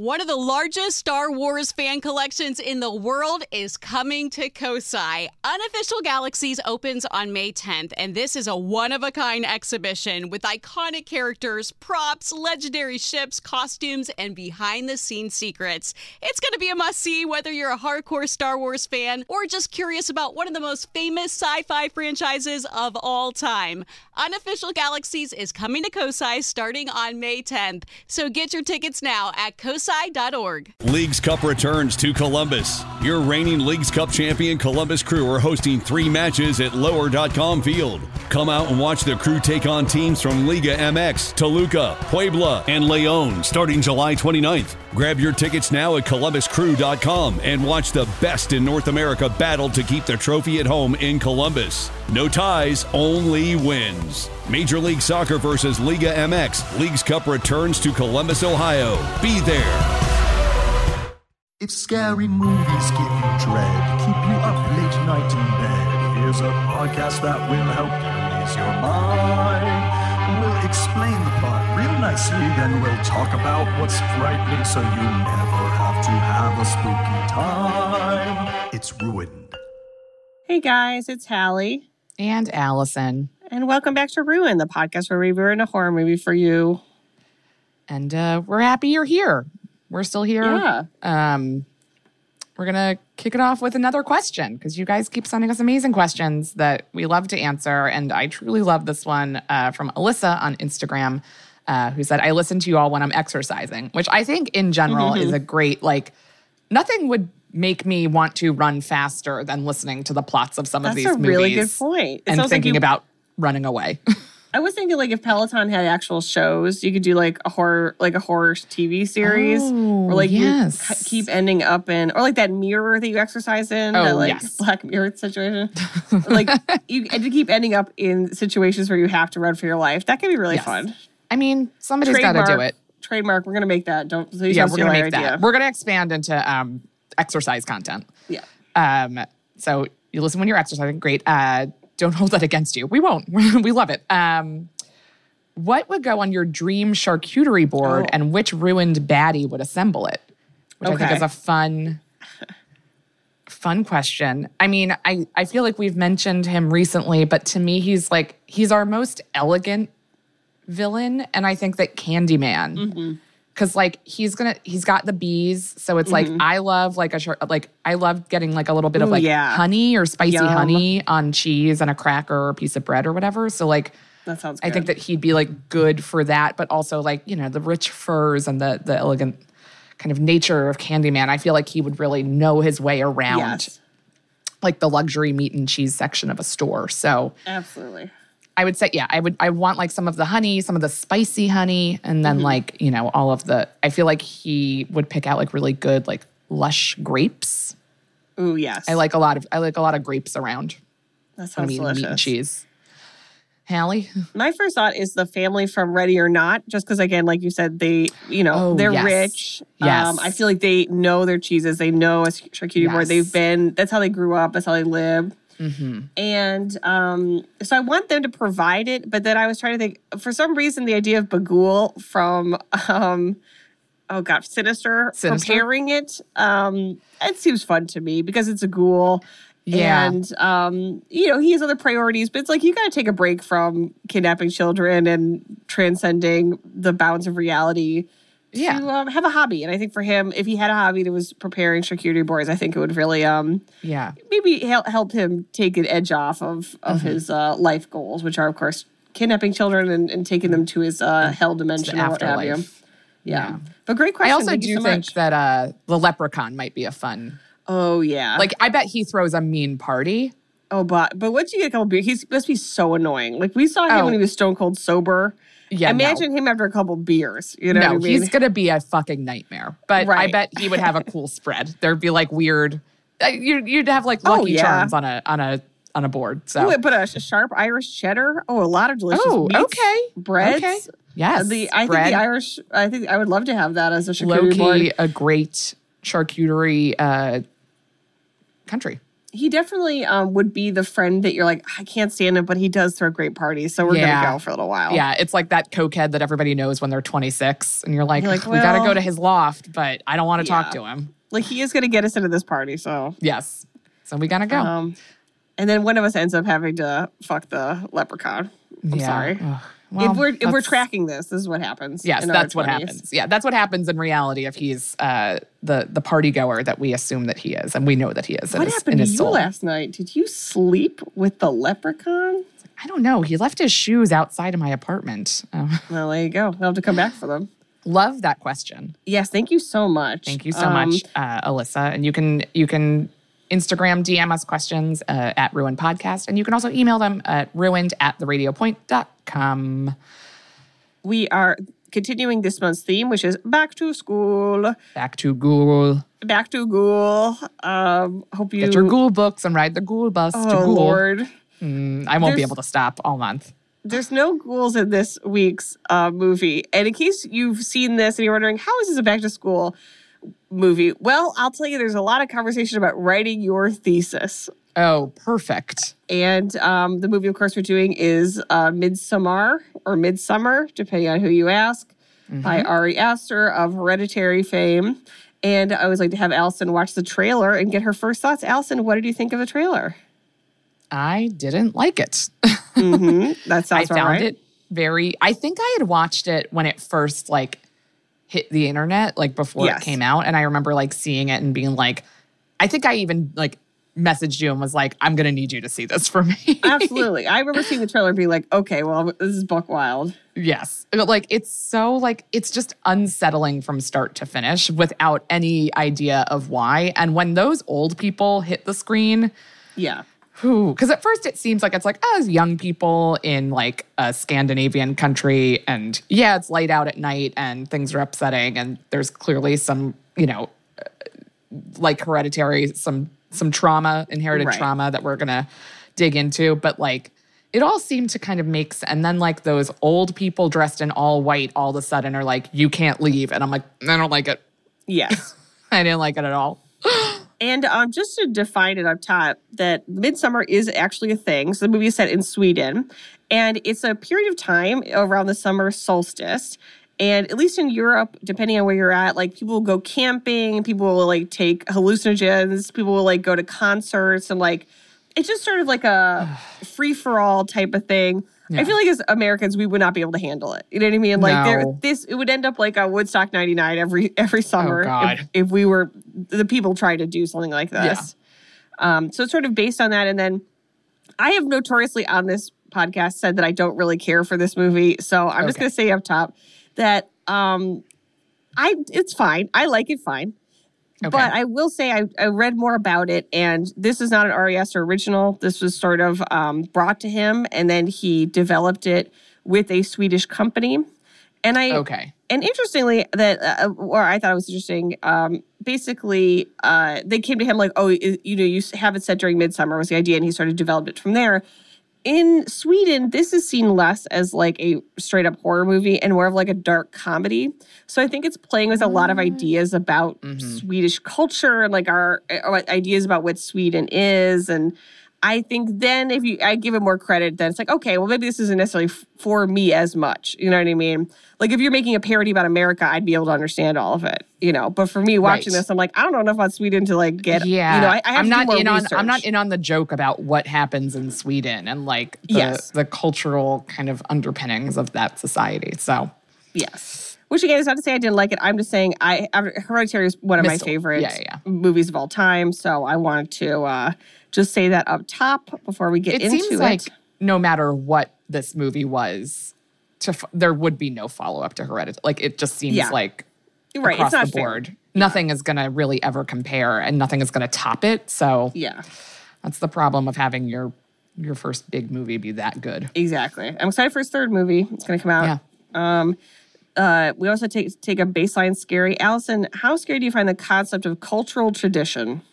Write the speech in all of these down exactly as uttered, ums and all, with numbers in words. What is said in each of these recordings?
One of the largest Star Wars fan collections in the world is coming to Kosai. Unofficial Galaxies opens on May tenth, and this is a one-of-a-kind exhibition with iconic characters, props, legendary ships, costumes, and behind-the-scenes secrets. It's going to be a must-see whether you're a hardcore Star Wars fan or just curious about one of the most famous sci-fi franchises of all time. Unofficial Galaxies is coming to Kosai starting on May tenth, so get your tickets now at kosai dot org. Leagues Cup returns to Columbus. Your reigning Leagues Cup champion Columbus Crew are hosting three matches at lower dot com Field. Come out and watch the Crew take on teams from Liga M X, Toluca, Puebla, and Leon starting July twenty-ninth. Grab your tickets now at columbus crew dot com and watch the best in North America battle to keep the trophy at home in Columbus. No ties, only wins. Major League Soccer versus Liga M X. Leagues Cup returns to Columbus, Ohio. Be there. If scary movies give you dread, keep you up late night in bed, here's a podcast that will help you ease your mind. We'll explain the plot real nicely, then we'll talk about what's frightening so you never have to have a spooky time. It's Ruined. Hey guys, it's Hallie. And Allison. And welcome back to Ruin, the podcast where we ruin a horror movie for you. And uh, we're happy you're here. We're still here. Yeah. Um, we're going to kick it off with another question because you guys keep sending us amazing questions that we love to answer. And I truly love this one uh, from Alyssa on Instagram uh, who said, I listen to you all when I'm exercising, which I think in general mm-hmm. is a great, like, nothing would make me want to run faster than listening to the plots of some That's of these movies. movies. That's a really good point. It and thinking like you, about running away. I was thinking like if Peloton had actual shows, you could do like a horror, like a horror T V series, oh, or like yes. you keep ending up in, or like that mirror that you exercise in, oh, that like yes. Black Mirror situation. Like you and to keep ending up in situations where you have to run for your life. That could be really yes. fun. I mean, somebody's got to do it. Trademark. We're gonna make that. Don't please yeah, don't we're steal gonna our make idea. that. We're gonna expand into um, exercise content. Yeah. Um. So you listen when you're exercising. Great. Uh, don't hold that against you. We won't. We love it. Um. What would go on your dream charcuterie board, oh. and which ruined baddie would assemble it? Which okay. I think is a fun, fun question. I mean, I, I feel like we've mentioned him recently, but to me, he's like, he's our most elegant villain. And I think that Candyman, mm-hmm. cause like he's gonna, he's got the bees. So it's mm-hmm. like, I love like a, char- like I love getting like a little bit of Ooh, like yeah. honey or spicy Yum. honey on cheese and a cracker or a piece of bread or whatever. So like, that sounds good. I think that he'd be like good for that, but also like, you know, the rich furs and the the elegant kind of nature of Candyman. I feel like he would really know his way around yes. like the luxury meat and cheese section of a store. So absolutely. I would say, yeah, I would I want like some of the honey, some of the spicy honey, and then mm-hmm. like, you know, all of the, I feel like he would pick out like really good, like lush grapes. Ooh, yes. I like a lot of, I like a lot of grapes around. That sounds delicious. Meat and cheese. Hallie? My first thought is the family from Ready or Not, just because, again, like you said, they, you know, oh, they're yes. rich. Yes. Um, I feel like they know their cheeses. They know a charcuterie yes. board. They've been, that's how they grew up. That's how they live. Mm-hmm. And um, so I want them to provide it, but then I was trying to think, for some reason, the idea of Bagul from, um, oh God, Sinister, Sinister? preparing it, um, it seems fun to me because it's a ghoul. Yeah. And, um, you know, he has other priorities, but it's like you got to take a break from kidnapping children and transcending the bounds of reality yeah. to um, have a hobby. And I think for him, if he had a hobby that was preparing charcuterie boards, I think it would really um, yeah. maybe help, help him take an edge off of, of mm-hmm. his uh, life goals, which are, of course, kidnapping children and, and taking them to his uh, hell dimension or what have you. Yeah. yeah. But great question. I also Thank do you so think much. that uh, the leprechaun might be a fun... Oh, yeah. Like, I bet he throws a mean party. Oh, but but once you get a couple beers, he must be so annoying. Like, we saw him oh. when he was stone cold sober. Yeah, Imagine no. him after a couple beers. You know no, what I mean? he's going to be a fucking nightmare. But right. I bet he would have a cool spread. There'd be, like, weird... Uh, you'd, you'd have, like, oh, Lucky yeah. Charms on a on a, on a board. So. Ooh, but a, a sharp Irish cheddar. Oh, a lot of delicious Oh, meats. okay. Breads. Okay. Yes. The, I bread. think the Irish... I think I would love to have that as a charcuterie Low-key, board. a great charcuterie... Uh, country. he definitely um, would be the friend that you're like, I can't stand him, but he does throw great parties, so we're Yeah. gonna go for a little while. Yeah, it's like that cokehead that everybody knows when they're twenty-six, and you're like, You're like, we got to well, go to his loft, but I don't want to yeah. talk to him. Like he is gonna get us into this party, so Yes, so we gotta go. um, and then one of us ends up having to fuck the leprechaun. I'm Yeah. sorry. Ugh. Well, if we're if we're that's- tracking this, this is what happens. Yes, in our that's what twenties. happens. Yeah, that's what happens in reality if he's uh, the the party goer that we assume that he is, and we know that he is. in What his, happened in to his you soul. last night? Did you sleep with the leprechaun? I don't know. He left his shoes outside of my apartment. Um, Well, there you go. I'll have to come back for them. love that question. Yes, thank you so much. Thank you so Um, much, uh, Alyssa. And you can you can Instagram D M us questions uh, at Ruined Podcast, and you can also email them at ruined at the radio point dot com. We are continuing this month's theme, which is back to school. Back to Google. Back to Ghoul. Um, hope you Get your Ghoul books and ride the Ghoul bus to Oh Ghoul. Lord. Mm, I won't be There's- able to stop all month. There's no ghouls in this week's uh, movie. And in case you've seen this and you're wondering, how is this a back to school movie? Well, I'll tell you, there's a lot of conversation about writing your thesis. Oh, perfect. And um, the movie, of course, we're doing is uh, Midsummer or Midsummer, depending on who you ask, Mm-hmm. by Ari Aster of Hereditary fame. And I always like to have Allison watch the trailer and get her first thoughts. Allison, what did you think of the trailer? I didn't like it. Mm-hmm. That I sounds about found right. it very. I think I had watched it when it first like hit the internet, like before Yes. it came out, and I remember like seeing it and being like, I think I even like messaged you and was like, I'm gonna need you to see this for me. Absolutely. I remember seeing the trailer and being like, okay, well, this is buck wild. Yes, but like it's so like it's just unsettling from start to finish without any idea of why. And when those old people hit the screen, Yeah. because at first it seems like it's like, oh, it's young people in like a Scandinavian country. And yeah, it's light out at night and things are upsetting. And there's clearly some, you know, uh, like Hereditary, some some trauma, inherited Right. trauma that we're going to dig into. But like, it all seemed to kind of make sense. And then like those old people dressed in all white all of a sudden are like, you can't leave. And I'm like, I don't like it. Yes. I didn't like it at all. And um, just to define it up top, that Midsummer is actually a thing. So the movie is set in Sweden, and it's a period of time around the summer solstice. And at least in Europe, depending on where you're at, like people will go camping, people will like take hallucinogens, people will like go to concerts, and like it's just sort of like a free for all type of thing. Yeah. I feel like as Americans, we would not be able to handle it. You know what I mean? Like there, No. this, it would end up like a Woodstock ninety-nine every every summer God. if, if we were the people trying to do something like this. Um, so it's sort of based on that. And then I have notoriously on this podcast said that I don't really care for this movie. So I'm just Okay. going to say up top that um, I it's fine. I like it fine. Okay. But I will say I, I read more about it, and this is not an Ari Aster original. This was sort of um, brought to him, and then he developed it with a Swedish company. And I Okay. and interestingly, that uh, or I thought it was interesting. Um, basically, uh, they came to him like, "Oh, you know, you have it set during Midsummer," was the idea, and he sort of developed it from there. In Sweden, this is seen less as like a straight up horror movie and more of like a dark comedy. So I think it's playing with a lot of ideas about Swedish culture and like our, our ideas about what Sweden is. And I think then if you, I give it more credit, then it's like, okay, well, maybe this isn't necessarily f- for me as much. You know what I mean? Like if you're making a parody about America, I'd be able to understand all of it, you know, but for me watching Right. this, I'm like, I don't know enough about Sweden to like get, Yeah, you know, I, I have I'm to not do more in on. research. I'm not in on the joke about what happens in Sweden and like the, Yes. the cultural kind of underpinnings of that society. So Yes. Which again is not to say I didn't like it. I'm just saying I Hereditary is one of my Missile. favorite Yeah, yeah. movies of all time. So I wanted to uh, just say that up top before we get it into seems it. like no matter what this movie was, to f- there would be no follow up to Hereditary. Like it just seems Yeah. like Right, across it's not the fair. board, nothing is going to really ever compare, and nothing is going to top it. So Yeah, that's the problem of having your your first big movie be that good. exactly. I'm excited for his third movie. It's going to come out. Um, uh, we also take take a baseline scary. Allison, how scary do you find the concept of cultural tradition?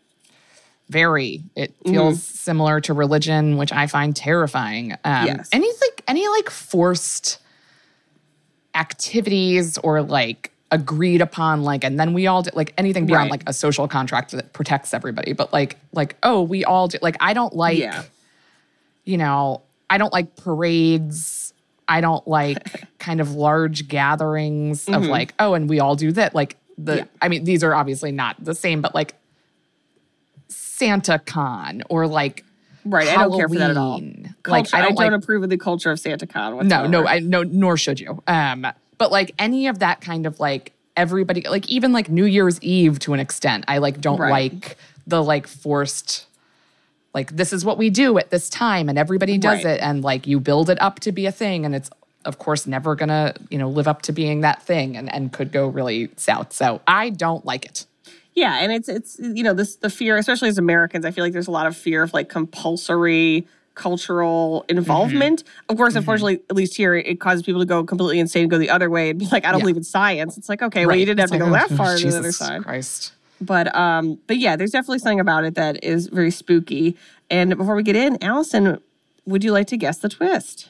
Very. It Mm-hmm. feels similar to religion, which I find terrifying. Um, Yes. Any like any like forced activities or like agreed upon, like, and then we all did, like, anything beyond Right. like a social contract that protects everybody. But like, like, oh, we all do. Like, I don't like, Yeah. you know, I don't like parades. I don't like kind of large gatherings of like, oh, and we all do that. Like the, Yeah. I mean, these are obviously not the same, but like Santa Con or like Right. I don't care for that at all. Halloween. Culture, Like, I don't, like, approve of the culture of SantaCon no, whatsoever. no, I no, nor should you. Um, but like any of that kind of like everybody, like even like New Year's Eve to an extent, I like don't Right. like the like forced, like this is what we do at this time, and everybody does Right. it, and like you build it up to be a thing, and it's of course never gonna you know live up to being that thing, and and could go really south. So I don't like it. Yeah, and it's it's you know this the fear, especially as Americans, I feel like there's a lot of fear of like compulsory cultural involvement. Of course, unfortunately, at least here, it causes people to go completely insane, go the other way, and be like, I don't Yeah. believe in science. It's like, okay, well, you didn't have It's to like, go that oh, far to the Jesus other side. Christ. But um, but yeah, there's definitely something about it that is very spooky. And before we get in, Allison, would you like to guess the twist?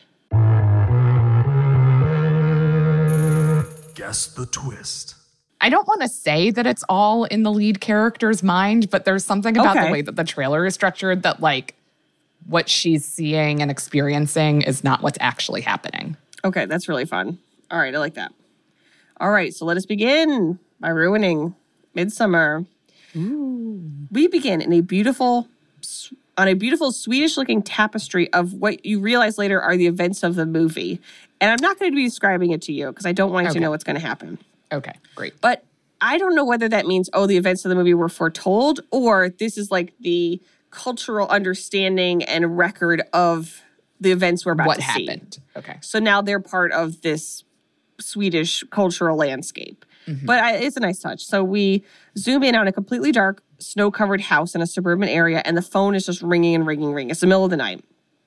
Guess the twist. I don't want to say that it's all in the lead character's mind, but there's something about Okay. the way that the trailer is structured that like what she's seeing and experiencing is not what's actually happening. Okay, that's really fun. All right, I like that. All right, so let us begin by ruining Midsummer. We begin in a beautiful, on a beautiful Swedish-looking tapestry of what you realize later are the events of the movie. And I'm not going to be describing it to you because I don't want you Okay. to know what's going to happen. Okay, great. But I don't know whether that means, oh, the events of the movie were foretold, or this is like the cultural understanding and record of the events we're about What to see. happened? Okay. So now they're part of this Swedish cultural landscape. Mm-hmm. But I, it's a nice touch. So we zoom in on a completely dark, snow-covered house in a suburban area, and the phone is just ringing and ringing, ringing. It's the middle of the night.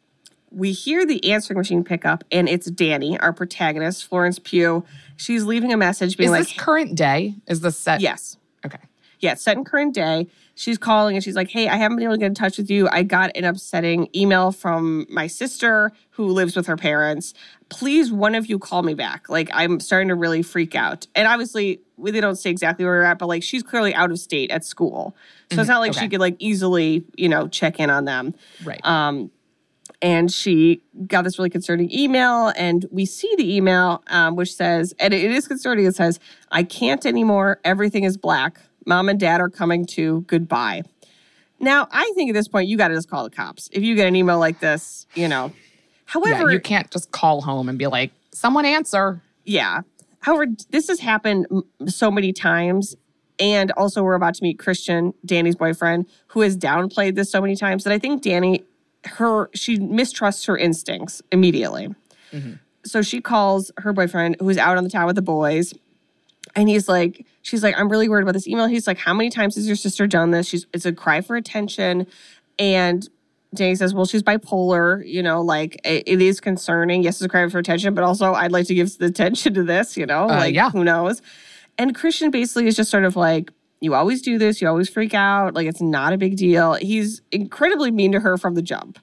We hear the answering machine pick up, and it's Danny, our protagonist, Florence Pugh. She's leaving a message being Is like, this current day? Is this set? yes. Okay. Yeah, it's set in current day. She's calling and she's like, hey, I haven't been able to get in touch with you. I got an upsetting email from my sister who lives with her parents. Please, one of you call me back. Like, I'm starting to really freak out. And obviously, they don't say exactly where we're at, but like, she's clearly out of state at school. So it's not like okay. she could like easily, you know, check in on them. Right. Um, and she got this really concerning email, and we see the email, um, which says, and it is concerning, it says, I can't anymore. Everything is black. Mom and dad are coming to. Goodbye. Now, I think at this point, you got to just call the cops. If you get an email like this, you know. However, yeah, you can't just call home and be like, someone answer. yeah. However, this has happened m- so many times. And also, we're about to meet Christian, Danny's boyfriend, who has downplayed this so many times that I think Danny, her, she mistrusts her instincts immediately. Mm-hmm. So she calls her boyfriend, who's out on the town with the boys. And he's like, she's like, I'm really worried about this email. He's like, how many times has your sister done this? She's, it's a cry for attention. And Danny says, well, she's bipolar, you know, like it, it is concerning. Yes, it's a cry for attention, but also I'd like to give the attention to this, you know, Uh, like yeah. who knows? And Christian basically is just sort of like, you always do this. You always freak out. Like, it's not a big deal. He's incredibly mean to her from the jump.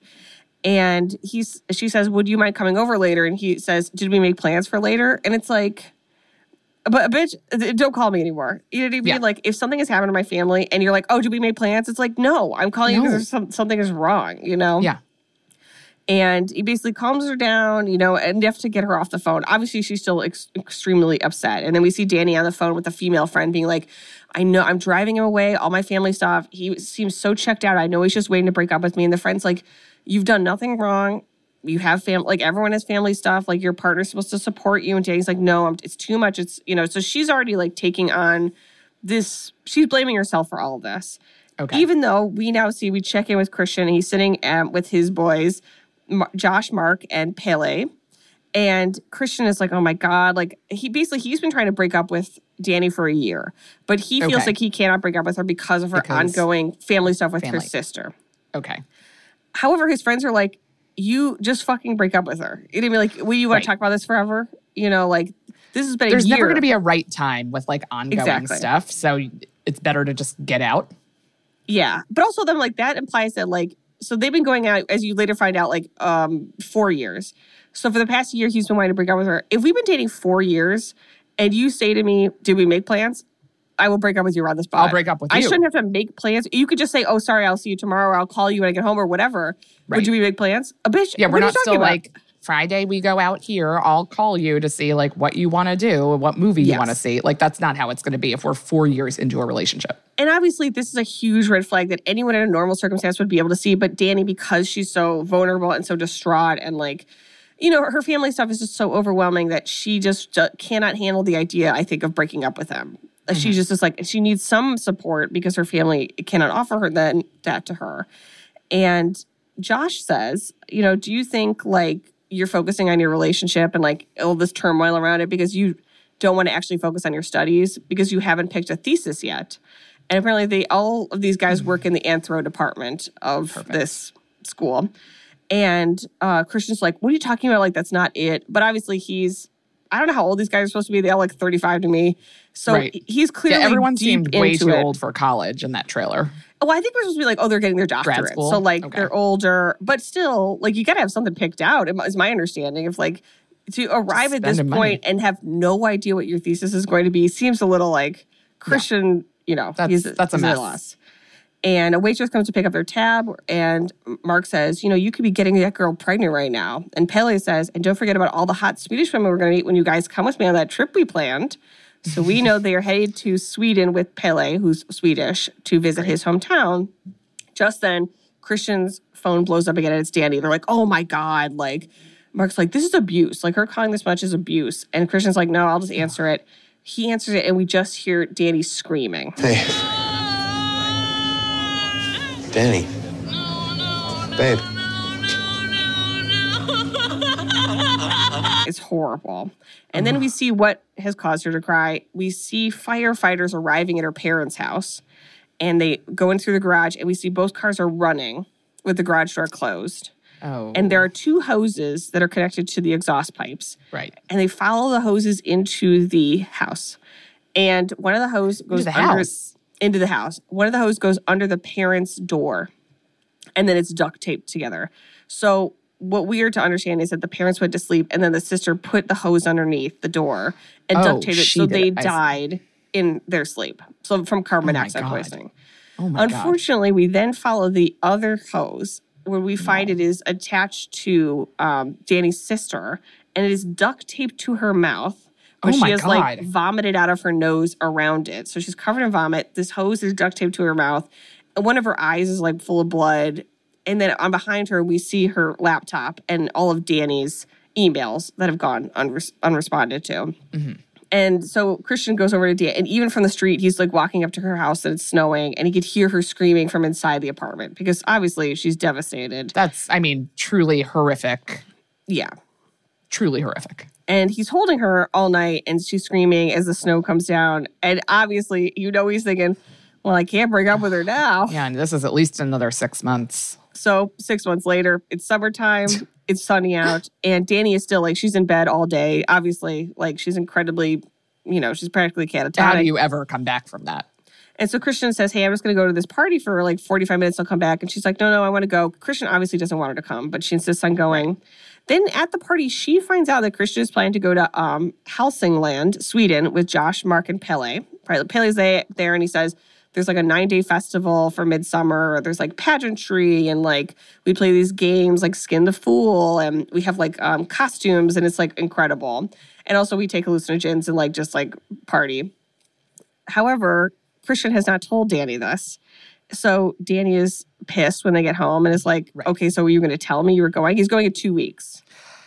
And he's, she says, would you mind coming over later? And he says, did we make plans for later? And it's like, but bitch, don't call me anymore. You know what I mean? Yeah. Like, if something has happened to my family and you're like, oh, did we make plans? It's like, no, I'm calling you No. because some, something is wrong, you know? Yeah. And he basically calms her down, you know, enough to get her off the phone. Obviously, she's still ex- extremely upset. And then we see Danny on the phone with a female friend being like, I know I'm driving him away, all my family stuff. He seems so checked out. I know he's just waiting to break up with me. And the friend's like, you've done nothing wrong. You have family, like everyone has family stuff. Like your partner's supposed to support you. And Danny's like, no, I'm, it's too much. It's, you know, so she's already like taking on this, she's blaming herself for all of this. Okay. Even though we now see, we check in with Christian and he's sitting um, with his boys, Mar- Josh, Mark, and Pele. And Christian is like, oh my God. Like he basically, he's been trying to break up with Danny for a year, but he feels Okay. like he cannot break up with her because of her Because ongoing family stuff with her family. sister. Okay. However, his friends are like, you just fucking break up with her. You know what I mean? Like, will you want Right. to talk about this forever? You know, like this has been There's a year. never going to be a right time with like ongoing Exactly. stuff. So it's better to just get out. Yeah. But also then like that implies that like, so they've been going out, as you later find out, like um four years. So for the past year, he's been wanting to break up with her. If we've been dating four years and you say to me, did we make plans? I will break up with you on the spot. I'll break up with you. I shouldn't have to make plans. You could just say, oh, sorry, I'll see you tomorrow, or I'll call you when I get home, or whatever. Right. Would you make plans? A bitch. Yeah, we're what are you not still talking about? like, Friday we go out here, I'll call you to see like what you want to do, what movie you Yes. want to see. Like that's not how it's going to be if we're four years into a relationship. And obviously, this is a huge red flag that anyone in a normal circumstance would be able to see. But Danny, because she's so vulnerable and so distraught and like, you know, her family stuff is just so overwhelming that she just uh, cannot handle the idea, I think, of breaking up with him. Mm-hmm. She just is like, she needs some support because her family cannot offer her then that to her. And Josh says, you know, do you think like you're focusing on your relationship and like all this turmoil around it because you don't want to actually focus on your studies because you haven't picked a thesis yet? And apparently they all of these guys work in the anthro department of Perfect. this school. And uh, Christian's like, what are you talking about? Like, that's not it. But obviously he's, I don't know how old these guys are supposed to be. They're all like thirty-five to me. So Right. he's clearly Yeah, everyone deep seemed way into too it. old for college in that trailer. Well, I think we're supposed to be like, oh, they're getting their doctorate. school? So, like, Okay. they're older. But still, like, you got to have something picked out, is my understanding. If, like, to arrive at this spending point money. and have no idea what your thesis is going to be seems a little like Christian, you know, That's- he's, that's a he's at mess. loss. And a waitress comes to pick up their tab, and Mark says, you know, you could be getting that girl pregnant right now. And Pele says, and don't forget about all the hot Swedish women we're going to meet when you guys come with me on that trip we planned. So we know they are headed to Sweden with Pele, who's Swedish, to visit his hometown. Just then, Christian's phone blows up again, and it's Danny. They're like, oh my God. Like, Mark's like, this is abuse. Like, her calling this much is abuse. And Christian's like, no, I'll just answer it. He answers it, and we just hear Danny screaming. Hey. Danny. Babe. It's horrible. And then we see what has caused her to cry. We see firefighters arriving at her parents' house, and they go in through the garage, and we see both cars are running with the garage door closed. Oh. And there are two hoses that are connected to the exhaust pipes. Right. And they follow the hoses into the house. And one of the hose goes the under house? into the house. One of the hose goes under the parents' door, and then it's duct taped together. So what we are to understand is that the parents went to sleep, and then the sister put the hose underneath the door and Oh, duct taped it, she so did they it. I see. died in their sleep. So from carbon Oh my monoxide God. poisoning. Oh my God. Unfortunately, we then follow the other hose where we find it is attached to um, Danny's sister, and it is duct taped to her mouth. But Oh she my has like God. vomited out of her nose around it. So she's covered in vomit. This hose is duct taped to her mouth. And one of her eyes is like full of blood. And then on behind her, we see her laptop and all of Danny's emails that have gone unres- unresponded to. Mm-hmm. And so Christian goes over to Dan, and even from the street, he's like walking up to her house and it's snowing, and he could hear her screaming from inside the apartment because obviously she's devastated. That's, I mean, truly horrific. Yeah. Truly horrific. And he's holding her all night, and she's screaming as the snow comes down. And obviously, you know, he's thinking, well, I can't break up with her now. Yeah, and this is at least another six months. So six months later, it's summertime, it's sunny out, and Danny is still like, she's in bed all day. Obviously, like, she's incredibly, you know, she's practically catatonic. How do you ever come back from that? And so Christian says, hey, I'm just going to go to this party for like forty-five minutes. I'll come back. And she's like, no, no, I want to go. Christian obviously doesn't want her to come, but she insists on going. Then at the party, she finds out that Christian is planning to go to um, Hälsingland, Sweden, with Josh, Mark, and Pele. Pele's there, and he says, there's like a nine-day festival for midsummer. There's like pageantry, and like we play these games like Skin the Fool, and we have like um, costumes, and it's like incredible. And also we take hallucinogens and like just like party. However, Christian has not told Danny this. So Danny is pissed when they get home and is like, Right. okay, so were you going to tell me you were going? He's going in two weeks.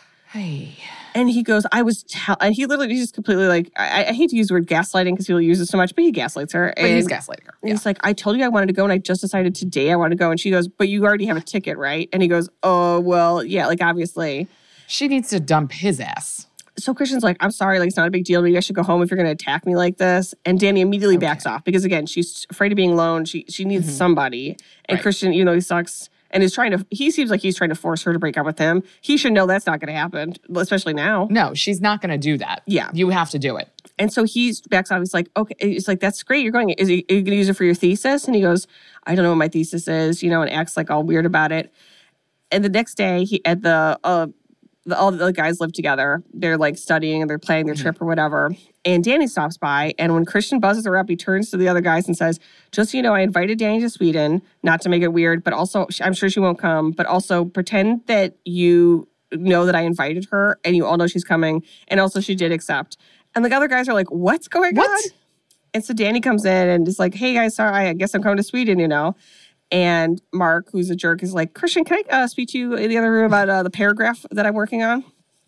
Hey. And he goes, I was, tell-, and he literally just completely like, I, I hate to use the word gaslighting because people use it so much, but he gaslights her. But and he's gaslighting her. and Yeah. he's like, I told you I wanted to go, and I just decided today I want to go. And she goes, but you already have a ticket, right? And he goes, oh, well, yeah, like obviously. She needs to dump his ass. So Christian's like, I'm sorry, like it's not a big deal. Maybe I should go home if you're going to attack me like this. And Danny immediately backs off because, again, she's afraid of being alone. She she needs somebody. And Right. Christian, even though he sucks and is trying to, he seems like he's trying to force her to break up with him. He should know that's not going to happen, especially now. No, she's not going to do that. Yeah. You have to do it. And so he backs off. He's like, okay. He's like, that's great. You're going. Is he, are you going to use it for your thesis? And he goes, I don't know what my thesis is, you know, and acts like all weird about it. And the next day, he at the uh, the, all the guys live together. They're like studying and they're planning their mm-hmm. trip or whatever. And Danny stops by. And when Christian buzzes her up, he turns to the other guys and says, just so you know, I invited Danny to Sweden, not to make it weird, but also I'm sure she won't come, but also pretend that you know that I invited her and you all know she's coming. And also she did accept. And the other guys are like, what's going what? on? And so Danny comes in and is like, hey guys, sorry, I guess I'm coming to Sweden, you know. And Mark, who's a jerk, is like, Christian, can I uh, speak to you in the other room about uh, the paragraph that I'm working on?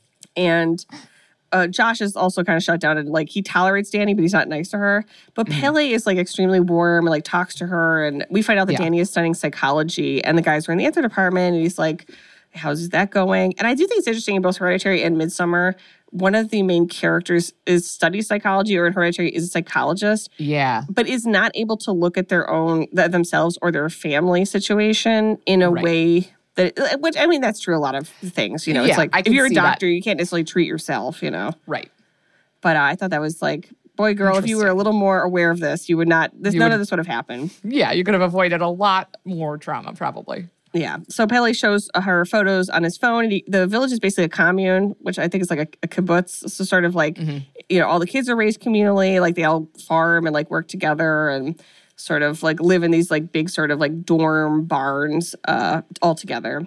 And uh, Josh is also kind of shut down and like he tolerates Danny, but he's not nice to her. But mm-hmm. Pele is like extremely warm and like talks to her. And we find out that yeah. Danny is studying psychology and the guys are in the answer department and he's like, how's that going? And I do think it's interesting in both Hereditary and Midsommar. One of the main characters is studies psychology, or in Hereditary is a psychologist. Yeah. But is not able to look at their own, themselves or their family situation in a right. way that, which, I mean, that's true a lot of things. You know, yeah, it's like, I if you're a doctor, that. you can't necessarily treat yourself, you know? Right. But uh, I thought that was like, boy, girl, if you were a little more aware of this, you would not, this, none would, of this would have happened. Yeah, you could have avoided a lot more trauma, probably. Yeah. So Pele shows her photos on his phone. And he, the village is basically a commune, which I think is like a, a kibbutz. So sort of like, mm-hmm. you know, all the kids are raised communally. Like they all farm and like work together and sort of like live in these like big sort of like dorm barns uh, all together.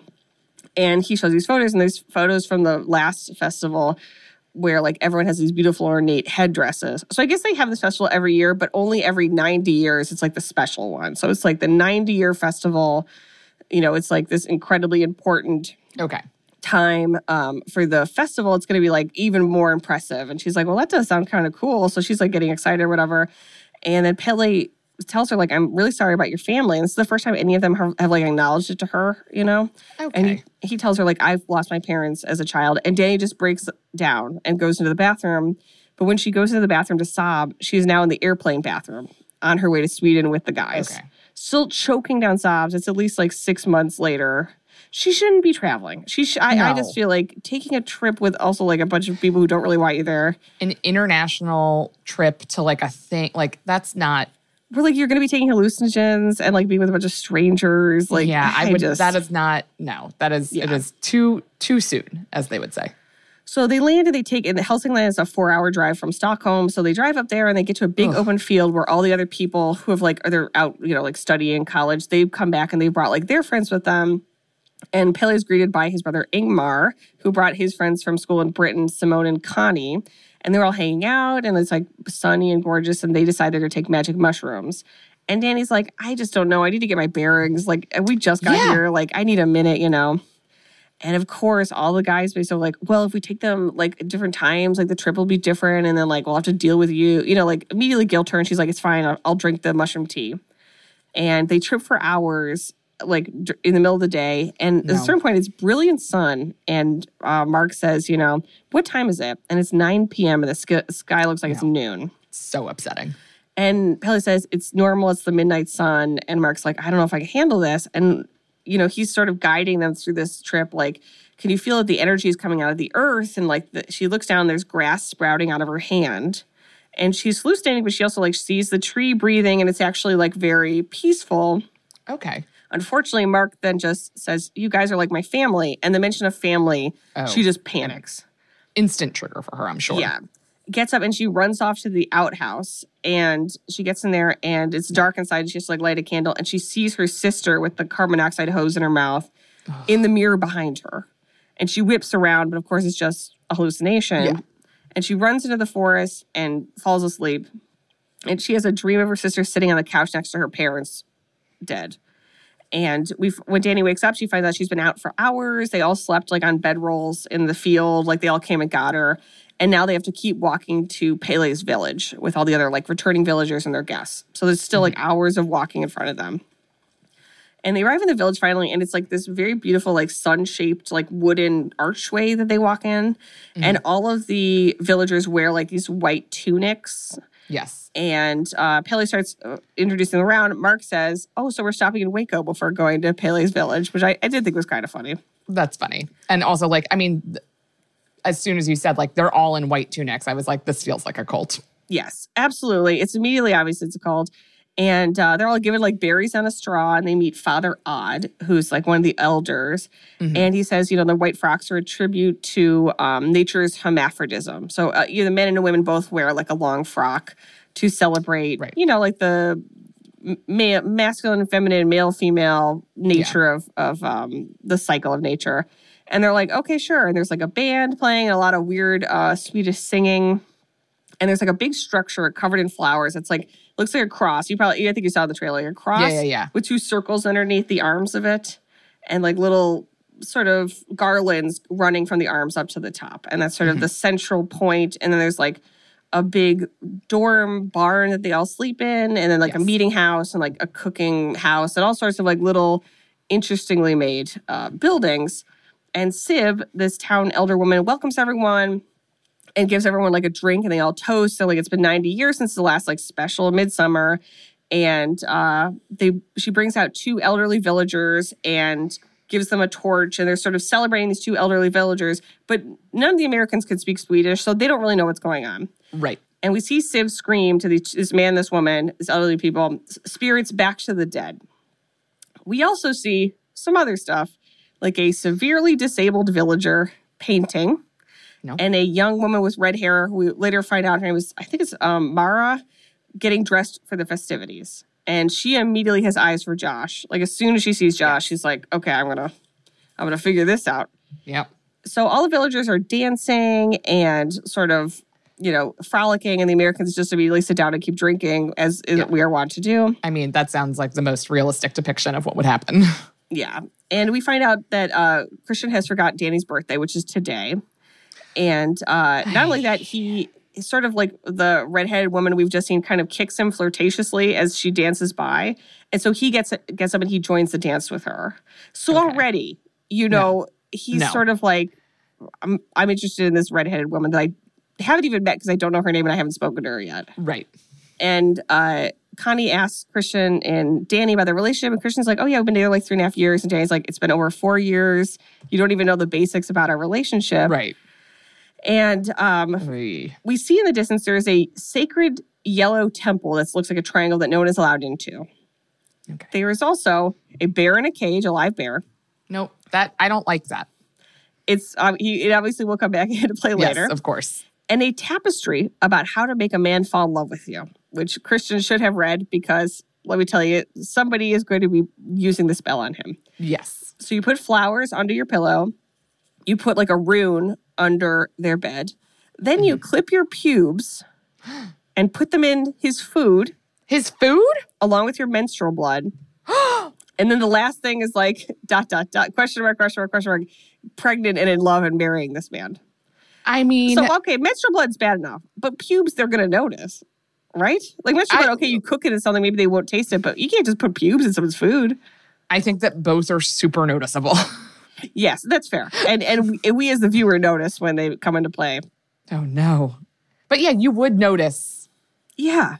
And he shows these photos, and there's photos from the last festival where like everyone has these beautiful ornate headdresses. So I guess they have this festival every year, but only every ninety years it's like the special one. So it's like the ninety-year festival. You know, it's like this incredibly important okay. time um, for the festival. It's going to be like even more impressive. And she's like, well, that does sound kind of cool. So she's like getting excited or whatever. And then Pele tells her like, I'm really sorry about your family. And this is the first time any of them have, have like acknowledged it to her, you know? Okay. And he, he tells her like, I've lost my parents as a child. And Danny just breaks down and goes into the bathroom. But when she goes into the bathroom to sob, she's now in the airplane bathroom on her way to Sweden with the guys. Okay. Still choking down sobs. It's at least like six months later. She shouldn't be traveling. She, sh- I, no. I just feel like taking a trip with also like a bunch of people who don't really want you there. An international trip to like a thing, like that's not. We're like, you're going to be taking hallucinogens and like being with a bunch of strangers. Like, yeah, I, I would. Just, that is not. No, that is. Yeah. It is too too soon, as they would say. So they land and they take, and Hälsingland is a four-hour drive from Stockholm. So they drive up there and they get to a big Ugh. open field where all the other people who have like, are they're out, you know, like studying college, they've come back and they've brought like their friends with them. And Pele is greeted by his brother Ingmar, who brought his friends from school in Britain, Simone and Connie. And they're all hanging out and it's like sunny and gorgeous. And they decide they're going to take magic mushrooms. And Danny's like, I just don't know. I need to get my bearings. Like, we just got yeah. here. Like, I need a minute, you know. And of course, all the guys basically like, well, if we take them like at different times, like the trip will be different. And then like, we'll have to deal with you, you know, like immediately guilt her. And she's like, it's fine. I'll, I'll drink the mushroom tea. And they trip for hours, like in the middle of the day. And no. at a certain point, it's brilliant sun. And uh, Mark says, you know, what time is it? And it's nine p.m. and the sky, sky looks like no. it's noon. So upsetting. And Pele says, it's normal. It's the midnight sun. And Mark's like, I don't know if I can handle this. And you know, he's sort of guiding them through this trip. Like, can you feel that the energy is coming out of the earth? And like, the, she looks down, there's grass sprouting out of her hand. And she's hallucinating, but she also like sees the tree breathing and it's actually like very peaceful. Okay. Unfortunately, Mark then just says, you guys are like my family. And the mention of family, oh. she just panics. Instant trigger for her, I'm sure. Yeah. Gets up and she runs off to the outhouse and she gets in there and it's dark inside and she has to like light a candle and she sees her sister with the carbon monoxide hose in her mouth Ugh. in the mirror behind her. And she whips around, but of course it's just a hallucination. Yeah. And she runs into the forest and falls asleep. And she has a dream of her sister sitting on the couch next to her parents, dead. And we, when Danny wakes up, she finds out she's been out for hours. They all slept like on bedrolls in the field. Like they all came and got her. And now they have to keep walking to Pele's village with all the other like returning villagers and their guests. So there's still like hours of walking in front of them. And they arrive in the village finally, and it's like this very beautiful, like sun-shaped, like wooden archway that they walk in. Mm-hmm. And all of the villagers wear like these white tunics. Yes. And uh, Pele starts uh, introducing them around. Mark says, oh, so we're stopping in Waco before going to Pele's village, which I, I did think was kind of funny. That's funny. And also, like, I mean, th- as soon as you said, like, they're all in white tunics, I was like, this feels like a cult. Yes, absolutely. It's immediately obvious it's a cult. And uh, they're all given like berries on a straw, and they meet Father Odd, who's like one of the elders. Mm-hmm. And he says, you know, the white frocks are a tribute to um, nature's hermaphrodism. So uh, you know, the men and the women both wear like a long frock to celebrate, right. you know, like the ma- masculine and feminine, male, female nature yeah. of, of um, the cycle of nature. And they're like, okay, sure. And there's like a band playing and a lot of weird uh, Swedish singing. And there's like a big structure covered in flowers. It's like, looks like a cross. You probably, I think you saw the trailer. A cross yeah, yeah, yeah. with two circles underneath the arms of it. And like little sort of garlands running from the arms up to the top. And that's sort mm-hmm. of the central point. And then there's like a big dorm barn that they all sleep in. And then like yes. a meeting house and like a cooking house. And all sorts of like little interestingly made uh, buildings. And Siv, this town elder woman, welcomes everyone and gives everyone like a drink, and they all toast. So like it's been ninety years since the last like special Midsummer, and uh, they she brings out two elderly villagers and gives them a torch, and they're sort of celebrating these two elderly villagers. But none of the Americans could speak Swedish, so they don't really know what's going on. Right. And we see Siv scream to these, this man, this woman, these elderly people, spirits back to the dead. We also see some other stuff, like a severely disabled villager painting. No. And a young woman with red hair, who we later find out her name was, I think it's um, Mara, getting dressed for the festivities. And she immediately has eyes for Josh. Like, as soon as she sees Josh, she's like, okay, I'm gonna, I'm gonna figure this out. Yeah. So all the villagers are dancing and sort of, you know, frolicking, and the Americans just immediately sit down and keep drinking, as yeah. we are wont to do. I mean, that sounds like the most realistic depiction of what would happen. Yeah. And we find out that uh, Christian has forgot Danny's birthday, which is today. And uh, not only that, he is sort of like the redheaded woman we've just seen kind of kicks him flirtatiously as she dances by. And so he gets gets up and he joins the dance with her. So okay. already, you know, no. he's no. sort of like, I'm, I'm interested in this redheaded woman that I haven't even met because I don't know her name and I haven't spoken to her yet. Right. And uh, Connie asks Christian and Danny about their relationship. And Christian's like, oh, yeah, we've been together like three and a half years. And Danny's like, it's been over four years. You don't even know the basics about our relationship. Right. And um, Oy. we see in the distance there is a sacred yellow temple that looks like a triangle that no one is allowed into. Okay. There is also a bear in a cage, a live bear. Nope, that I don't like that. It's um, he, it obviously will come back into play later. Yes, of course. And a tapestry about how to make a man fall in love with you, which Christian should have read because, let me tell you, somebody is going to be using the spell on him. Yes. So you put flowers under your pillow. You put like a rune under their bed. Then mm-hmm. you clip your pubes and put them in his food. His food? Along with your menstrual blood. And then the last thing is like, dot, dot, dot, question mark, question mark, question mark, pregnant and in love and marrying this man. I mean... So, okay, menstrual blood's bad enough, but pubes they're going to notice, right? Like menstrual I, blood, okay, you cook it in something, maybe they won't taste it, but you can't just put pubes in someone's food. I think that both are super noticeable. Yes, that's fair. And and we, we as the viewer notice when they come into play. Oh, no. But yeah, you would notice. Yeah.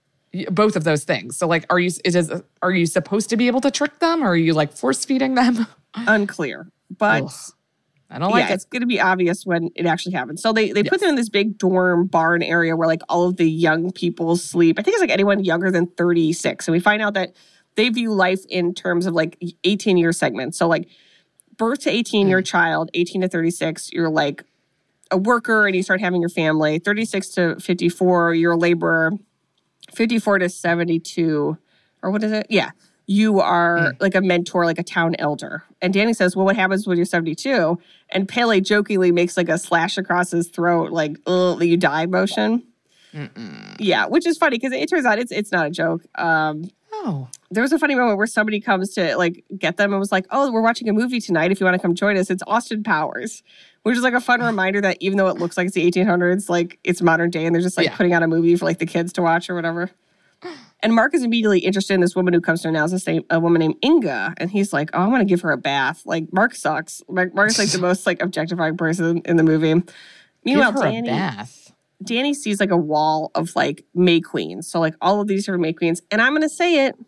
Both of those things. So like, are you it is are you supposed to be able to trick them, or are you like force feeding them? Unclear. But Ugh. I don't like yeah, it. It's going to be obvious when it actually happens. So they, they yes. put them in this big dorm barn area where like all of the young people sleep. I think it's like anyone younger than thirty-six. And we find out that they view life in terms of like eighteen-year segments. So like birth to eighteen, mm. you're a child. eighteen to thirty-six, you're like a worker and you start having your family. thirty-six to fifty-four, you're a laborer. fifty-four to seventy-two, or what is it? Yeah. You are mm. like a mentor, like a town elder. And Danny says, well, what happens when you're seventy-two? And Pele jokingly makes like a slash across his throat, like, ugh, you die motion. Mm-mm. Yeah, which is funny because it turns out it's it's not a joke. Um, oh. There was a funny moment where somebody comes to like get them and was like, oh, we're watching a movie tonight. If you want to come join us, it's Austin Powers, which is like a fun reminder that even though it looks like it's the eighteen hundreds, like it's modern day and they're just like yeah. putting out a movie for like the kids to watch or whatever. And Mark is immediately interested in this woman who comes to announce this name, a woman named Inga. And he's like, oh, I want to give her a bath. Like, Mark sucks. Mark, Mark's like the most like objectifying person in the movie. Meanwhile, give her Danny, a bath. Danny sees like a wall of like May Queens. So like all of these different May Queens. And I'm going to say it.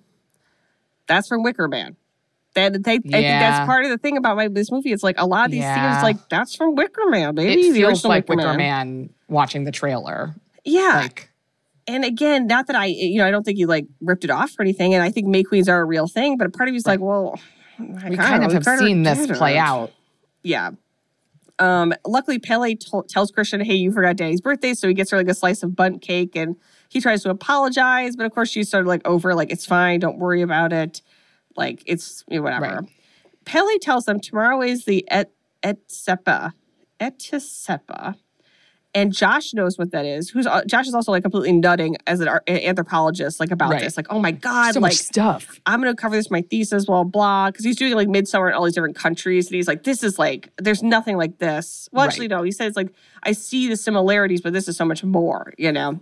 That's from Wicker Man. That they, yeah. I think that's part of the thing about my, this movie. It's like a lot of these yeah. themes, like that's from Wicker Man, baby. It the feels like Wicker Wicker Man. Man watching the trailer. Yeah. Like, And again, not that I, you know, I don't think he like ripped it off or anything. And I think May Queens are a real thing. But a part of me's right. like, well, I we kind of have seen this play out. Yeah. Um, luckily, Pele t- tells Christian, hey, you forgot Daddy's birthday. So he gets her like a slice of bundt cake and he tries to apologize. But of course, she's sort of like over, like, it's fine. Don't worry about it. Like, it's you know, whatever. Right. Pele tells them tomorrow is the Et Etsepa. Etsepa. And Josh knows what that is. Who's uh, Josh is also like completely nutting as an ar- anthropologist, like about right. this. Like, oh my God, so like much stuff. I'm going to cover this in my thesis, blah, blah. Because he's doing like Midsummer in all these different countries. And he's like, this is like, there's nothing like this. Well, actually, right. no. He says like, I see the similarities, but this is so much more, you know?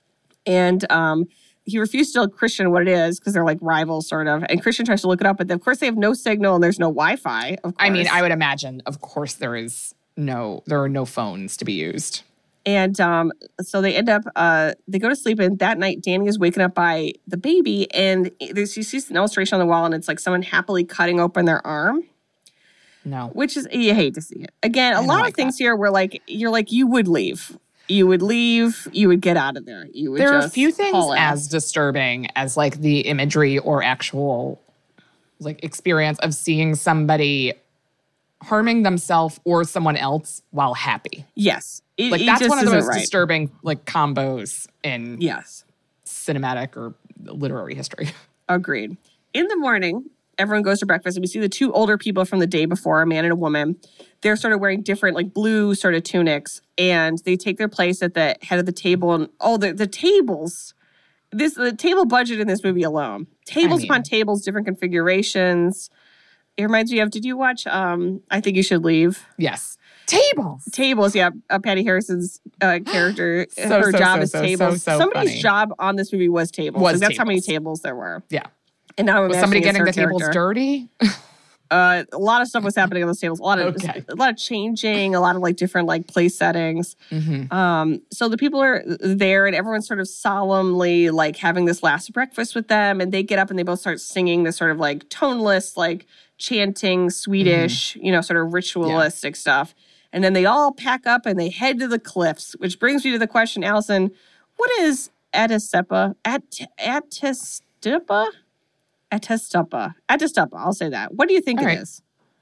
And um, he refused to tell Christian what it is because they're like rivals, sort of. And Christian tries to look it up, but of course they have no signal and there's no Wi-Fi, of course. I mean, I would imagine, of course, there is no, there are no phones to be used. And um, so they end up, uh, they go to sleep, and that night, Danny is waken up by the baby, and there's, you see an illustration on the wall, and it's like someone happily cutting open their arm. No. Which is, you hate to see it. Again, a I lot of like things that. here where like, you're like, you would leave. You would leave. You would get out of there. You would There just are a few things haul it. as disturbing as like the imagery or actual like experience of seeing somebody harming themselves or someone else while happy. Yes. It, like it that's just one of the isn't most right. disturbing like combos in yes. cinematic or literary history. Agreed. In the morning, everyone goes to breakfast, and we see the two older people from the day before, a man and a woman. They're sort of wearing different, like blue sort of tunics, and they take their place at the head of the table. And oh, the the tables, this the table budget in this movie alone, tables I mean, upon tables, different configurations. It reminds me of. Did you watch? Um, I Think You Should Leave. Yes. Tables. Tables, yeah. Uh, Patty Harrison's uh, character, so, her so, job so, is so, tables. so, so Somebody's funny. job on this movie was tables. Was so that's tables. how many tables there were. Yeah. And now I'm was somebody getting the character. tables dirty? uh, a lot of stuff was happening on those tables. A lot of okay. a lot of changing. A lot of like different like place settings. Mm-hmm. Um, so the people are there, and everyone's sort of solemnly like having this last breakfast with them. And they get up and they both start singing this sort of like toneless, like chanting Swedish, mm-hmm. you know, sort of ritualistic yeah. stuff. And then they all pack up and they head to the cliffs, which brings me to the question, Allison, what is Atistepa? At Atistepa? Atistepa. Atistepa, I'll say that. What do you think all it right. is?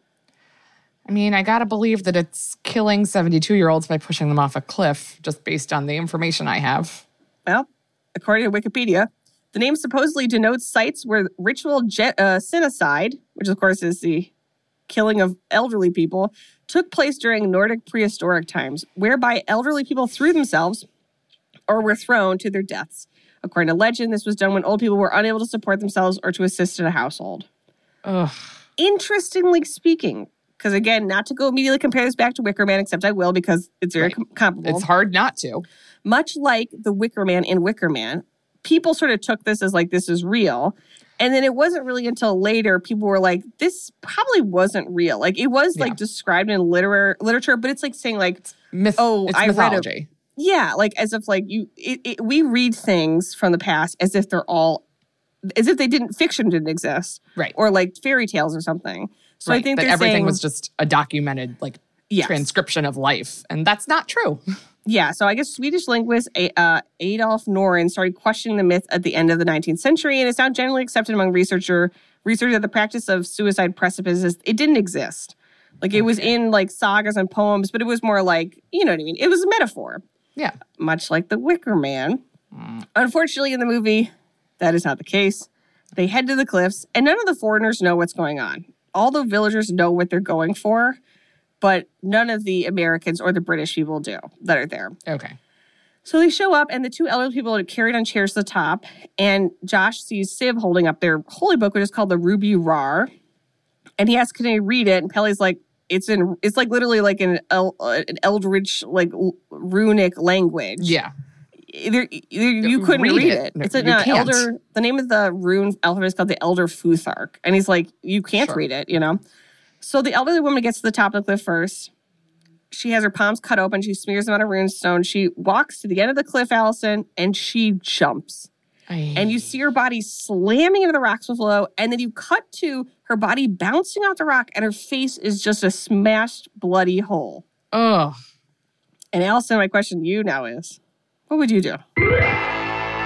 I mean, I got to believe that it's killing seventy-two-year-olds by pushing them off a cliff, just based on the information I have. Well, according to Wikipedia, the name supposedly denotes sites where ritual ge- uh, genocide, which of course is the killing of elderly people, took place during Nordic prehistoric times, whereby elderly people threw themselves or were thrown to their deaths. According to legend, this was done when old people were unable to support themselves or to assist in a household. Ugh. Interestingly speaking, because again, not to go immediately compare this back to Wicker Man, except I will because it's very right. com- comparable. It's hard not to. Much like the Wicker Man in Wicker Man, people sort of took this as like, this is real. And then it wasn't really until later people were like, this probably wasn't real. Like it was yeah. like described in liter- literature, but it's like saying like, Myth- oh, it's I mythology. read a, yeah, like as if like you, it, it, we read things from the past as if they're all, as if they didn't, fiction didn't exist. Right. Or like fairy tales or something. So right. I think that they're everything saying, was just a documented like yes. transcription of life. And that's not true. Yeah, so I guess Swedish linguist uh, Adolf Noren started questioning the myth at the end of the nineteenth century, and it's now generally accepted among researcher researchers that the practice of suicide precipices, it didn't exist. Like, it okay. was in, like, sagas and poems, but it was more like, you know what I mean? It was a metaphor. Yeah. Much like the Wicker Man. Mm. Unfortunately, in the movie, that is not the case. They head to the cliffs, and none of the foreigners know what's going on. All the villagers know what they're going for, but none of the Americans or the British people do that are there. Okay. So they show up, and the two elderly people are carried on chairs to the top, and Josh sees Siv holding up their holy book, which is called the Ruby Rar, and he asks, can I read it? And Pelle's like, it's in, it's like literally like an, El, an Eldritch, like runic language. Yeah. There, you couldn't read, read it. it. No, it's an uh, elder. The name of the rune alphabet is called the Elder Futhark, and he's like, you can't sure. read it, you know. So the elderly woman gets to the top of the cliff first. She has her palms cut open. She smears them on a runestone. She walks to the end of the cliff, Allison, and she jumps. Aye. And you see her body slamming into the rocks below, and then you cut to her body bouncing off the rock, and her face is just a smashed, bloody hole. Ugh. And Allison, my question to you now is, what would you do?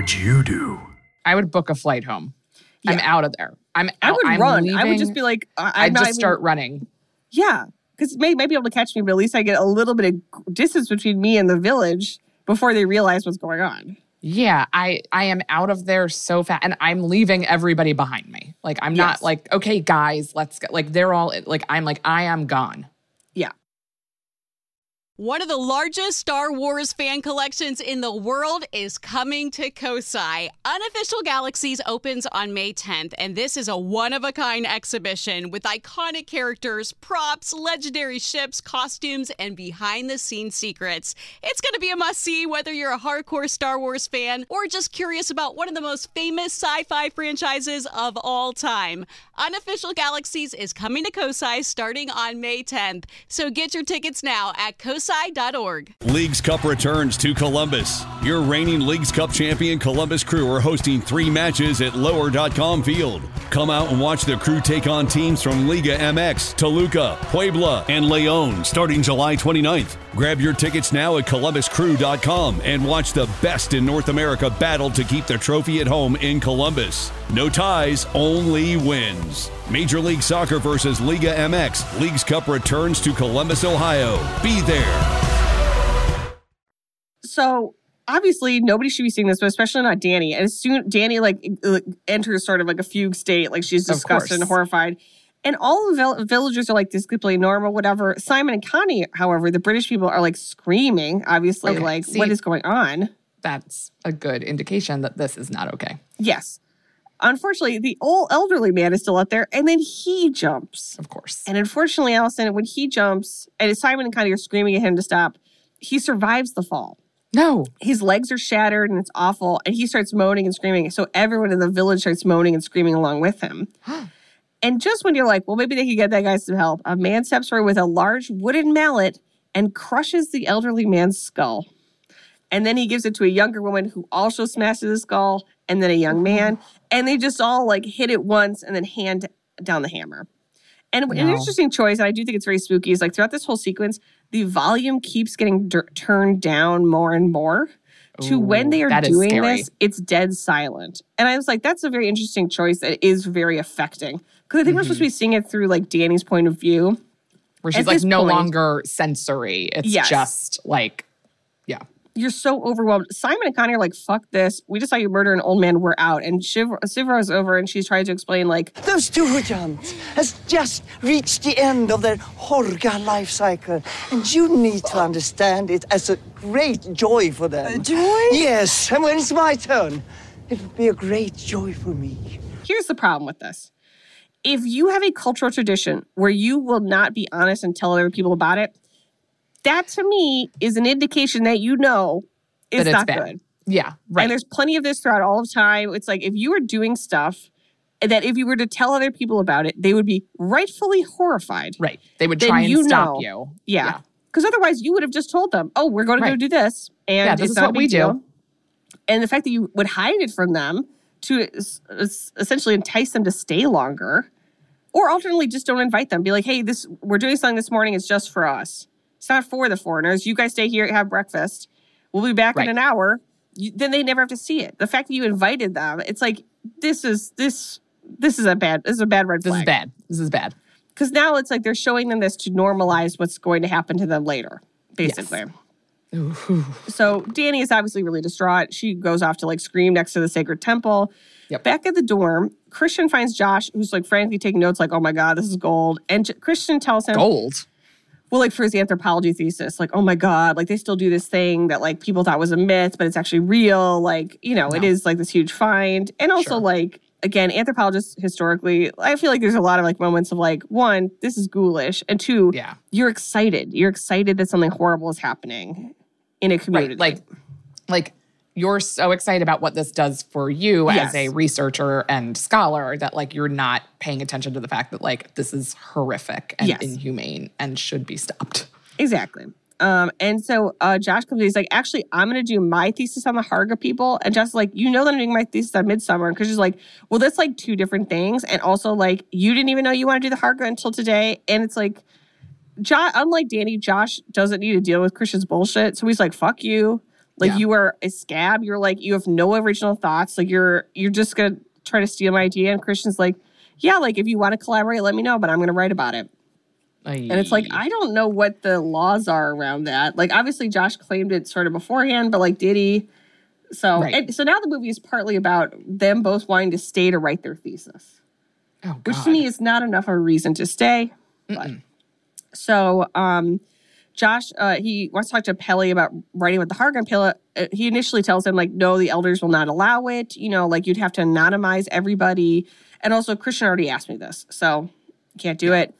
would you do? I would book a flight home. Yeah. I'm out of there. I'm I would I'm run. Leaving. I would just be like, uh, I'm I'd not just even, start running. Yeah, because may might be able to catch me, but at least I get a little bit of distance between me and the village before they realize what's going on. Yeah, I I am out of there so fast, and I'm leaving everybody behind me. Like I'm not Yes. like, okay, guys, let's go. Like they're all like, I'm like, I am gone. Yeah. One of the largest Star Wars fan collections in the world is coming to Kosai. Unofficial Galaxies opens on May tenth, and this is a one-of-a-kind exhibition with iconic characters, props, legendary ships, costumes, and behind-the-scenes secrets. It's going to be a must-see whether you're a hardcore Star Wars fan or just curious about one of the most famous sci-fi franchises of all time. Unofficial Galaxies is coming to Kosai starting on May tenth, so get your tickets now at kosai dot org. Leagues Cup returns to Columbus. Your reigning Leagues Cup champion Columbus Crew are hosting three matches at lower dot com field. Come out and watch the Crew take on teams from Liga M X, Toluca, Puebla, and León starting July twenty-ninth. Grab your tickets now at columbus crew dot com and watch the best in North America battle to keep the trophy at home in Columbus. No ties, only wins. Major League Soccer versus Liga M X. Leagues Cup returns to Columbus, Ohio. Be there. So obviously nobody should be seeing this, but especially not Danny. And as soon Danny like enters sort of like a fugue state, like she's disgusted and horrified. And all the vill- villagers are like, this is completely normal, whatever. Simon and Connie, however, the British people are like screaming, obviously, Okay, like, see- what is going on? That's a good indication that this is not okay. Yes. Unfortunately, the old elderly man is still out there, and then he jumps. Of course. And unfortunately, Allison, when he jumps, and Simon and Connie are screaming at him to stop, he survives the fall. No. His legs are shattered, and it's awful, and he starts moaning and screaming. So everyone in the village starts moaning and screaming along with him. And just when you're like, well, maybe they could get that guy some help, a man steps forward with a large wooden mallet and crushes the elderly man's skull. And then he gives it to a younger woman who also smashes the skull, and then a young man. And they just all like hit it once and then hand down the hammer. And an No. interesting choice, and I do think it's very spooky, is like throughout this whole sequence, the volume keeps getting d- turned down more and more. To Ooh, when they are that is doing scary. this, it's dead silent. And I was like, that's a very interesting choice that is very affecting. Because I think we're supposed to be seeing it through like Danny's point of view. Where she's At like this no point- longer sensory. It's Yes. just like, yeah. You're so overwhelmed. Simon and Connie are like, fuck this. We just saw you murder an old man. We're out. And Shiv- Sivra is over and she's trying to explain like, Those two Hujans has just reached the end of their Horga life cycle, and you need to understand it as a great joy for them. joy? Yes, and when it's my turn, it will be a great joy for me. here's the problem with this. If you have a cultural tradition where you will not be honest and tell other people about it, that to me is an indication that you know it's, That it's not bad. good. Yeah. Right. And there's plenty of this throughout all of time. It's like if you were doing stuff that if you were to tell other people about it, they would be rightfully horrified. right. They would Then try and you stop know. you. Yeah. Because otherwise you would have just told them, oh, we're going to go Right. do this. And Yeah, this it's is not a what big we do. deal. And the fact that you would hide it from them to es- es- essentially entice them to stay longer, or alternately just don't invite them. Be like, hey, this we're doing something this morning. It's just for us. It's not for the foreigners. You guys stay here, have breakfast. We'll be back Right. in an hour. You, then they never have to see it. The fact that you invited them, it's like this is this this is a bad this is a bad red This flag. is bad. This is bad. Because now it's like they're showing them this to normalize what's going to happen to them later, basically. So Danny is obviously really distraught. She goes off to like scream next to the sacred temple. Yep. Back at the dorm, Christian finds Josh, who's like frantically taking notes, like, oh my God, this is gold. And J- Christian tells him, Gold. well, like for his anthropology thesis, like, oh my God, like they still do this thing that like people thought was a myth, but it's actually real. Like, you know, it No. is like this huge find. And also Sure. like, again, anthropologists historically, I feel like there's a lot of like moments of like, one, this is ghoulish. And two, Yeah. you're excited. You're excited that something horrible is happening in a community. Right. Like, like you're so excited about what this does for you Yes. as a researcher and scholar that like you're not paying attention to the fact that like this is horrific and Yes. inhumane and should be stopped. Exactly. Um, and so uh, Josh comes in, he's like, actually, I'm going to do my thesis on the Harga people. And Josh is like, you know that I'm doing my thesis on Midsummer. Because she's like, well, that's like two different things. And also like, you didn't even know you want to do the Harga until today. And it's like, jo- unlike Danny, Josh doesn't need to deal with Christian's bullshit. So he's like, fuck you. Like Yeah. you are a scab. You're like, you have no original thoughts. Like you're you're just going to try to steal my idea. And Christian's like, yeah, like if you want to collaborate, let me know, but I'm going to write about it. Aye. And it's like, I don't know what the laws are around that. Like obviously Josh claimed it sort of beforehand, but like, did he? So, Right. and, so now the movie is partly about them both wanting to stay to write their thesis, oh, which God. to me is not enough of a reason to stay. But. So, um, Josh, uh, he wants to talk to Peli about writing with the Hargan. Peli, uh, he initially tells him, like, no, the elders will not allow it. You know, like, you'd have to anonymize everybody. And also, Christian already asked me this, so can't do it.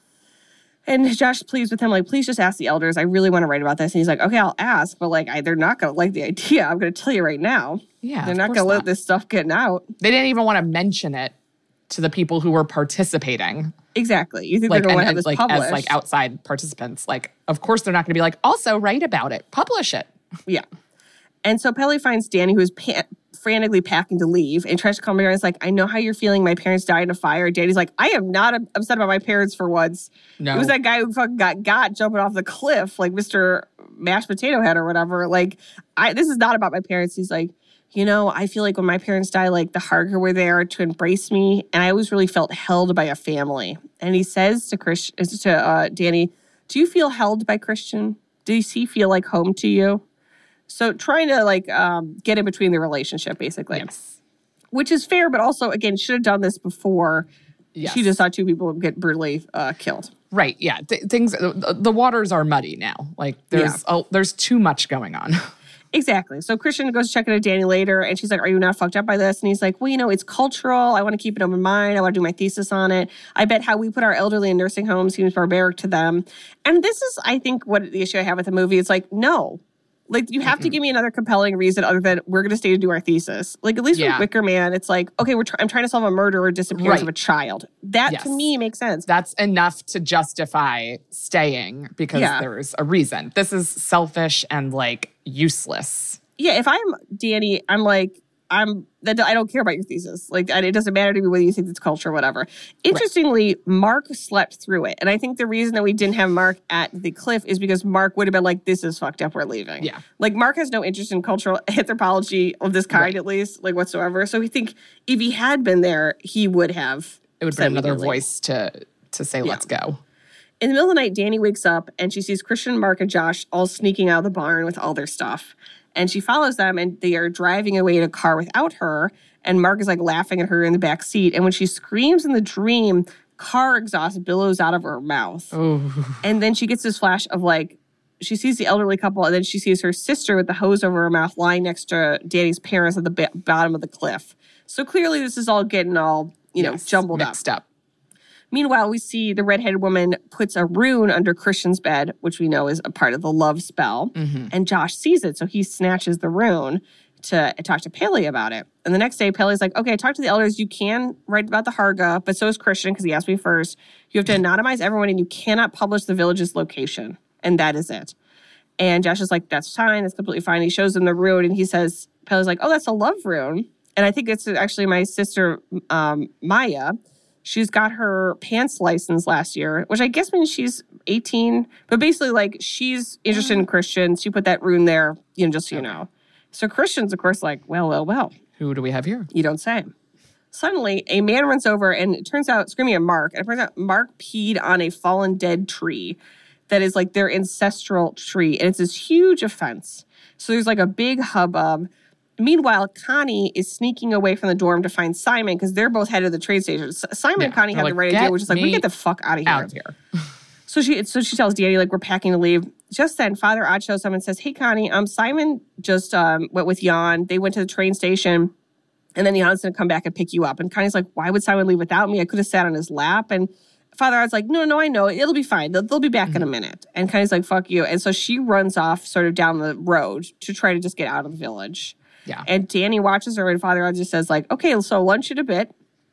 And Josh pleads with him, like, please just ask the elders. I really want to write about this. And he's like, okay, I'll ask, but, like, I, they're not going to like the idea. I'm going to tell you right now. Yeah, They're of not course going to let not. this stuff get out. They didn't even want to mention it to the people who were participating. Exactly. You think Like, they're going and, to have and, this like published. as like outside participants. Like, of course they're not going to be like, also write about it, publish it. Yeah. And so Peli finds Danny, who is pa- frantically packing to leave, and tries to calm her down. He's like, I know how you're feeling. My parents died in a fire. Danny's like, I am not upset about my parents for once. No. It was that guy who fucking got got jumping off the cliff, like Mister Mashed Potato Head or whatever. Like, I this is not about my parents. He's like, you know, I feel like when my parents died, like the Harger were there to embrace me, and I always really felt held by a family. And he says to Chris, to uh, Danny, do you feel held by Christian? Does he feel like home to you? So trying to like um, get in between the relationship, basically, Yes. which is fair, but also again should have done this before. Yes. She just saw two people get brutally uh, killed. Right. Yeah. Th- things. The, the waters are muddy now. Like there's a, there's too much going on. Exactly. So Christian goes to check in with Danny later, and she's like, are you not fucked up by this? And he's like, well, you know, it's cultural. I want to keep an open mind. I want to do my thesis on it. I bet how we put our elderly in nursing homes seems barbaric to them. And this is, I think, what the issue I have with the movie. It's like, no. Like, you have mm-hmm. to give me another compelling reason other than we're going to stay to do our thesis. Like, at least yeah. with Wicker Man, it's like, okay, we're try- I'm trying to solve a murder or disappearance right. of a child. That, yes. to me, makes sense. That's enough to justify staying because yeah. there's a reason. This is selfish and, like, useless. Yeah, if I'm Danny, I'm like, I'm that I don't care about your thesis. Like, it doesn't matter to me whether you think it's culture or whatever. Interestingly, right. Mark slept through it. And I think the reason that we didn't have Mark at the cliff is because Mark would have been like, this is fucked up, we're leaving. Yeah. Like, Mark has no interest in cultural anthropology of this kind, right. at least, like, whatsoever. So we think if he had been there, he would have. It would be another voice to, to say, yeah. let's go. In the middle of the night, Danny wakes up and she sees Christian, Mark, and Josh all sneaking out of the barn with all their stuff. And she follows them, and they are driving away in a car without her. And Mark is, like, laughing at her in the back seat. And when she screams in the dream, car exhaust billows out of her mouth. Ooh. And then she gets this flash of, like, she sees the elderly couple, and then she sees her sister with the hose over her mouth lying next to Danny's parents at the b- bottom of the cliff. So clearly this is all getting all, you know, yes, jumbled mixed up. up. Meanwhile, we see the redheaded woman puts a rune under Christian's bed, which we know is a part of the love spell. Mm-hmm. And Josh sees it, so he snatches the rune to talk to Peli about it. And the next day, Peli's like, okay, talk to the elders. You can write about the Harga, but so is Christian, because he asked me first. You have to anonymize everyone, and you cannot publish the village's location. And that is it. And Josh is like, that's fine. That's completely fine. He shows him the rune, and he says, Peli's like, oh, that's a love rune. And I think it's actually my sister, um, Maya. She's got her pants license last year, which I guess means she's eighteen. But basically, like, she's interested in Christians. She put that rune there, you know, just so you know. So Christian's, of course, like, well, well, well. Who do we have here? You don't say. Suddenly, a man runs over, and it turns out, screaming at Mark, and it turns out Mark peed on a fallen dead tree that is, like, their ancestral tree. And it's this huge offense. So there's, like, a big hubbub. Meanwhile, Connie is sneaking away from the dorm to find Simon because they're both headed to the train station. Simon yeah, and Connie have like, the right idea, which is like, we get the fuck out of here. Out of here. so she so she tells Danny, like, we're packing to leave. Just then, Father Odd shows up and says, hey, Connie, um, Simon just um, went with Jan. They went to the train station, and then Jan's going to come back and pick you up. And Connie's like, why would Simon leave without me? I could have sat on his lap. And Father Odd's like, no, no, I know. It'll be fine. They'll, they'll be back mm-hmm. in a minute. And Connie's like, fuck you. And so she runs off sort of down the road to try to just get out of the village. Yeah. And Danny watches her, and Father Odd just says, like, okay, so lunch in a bit.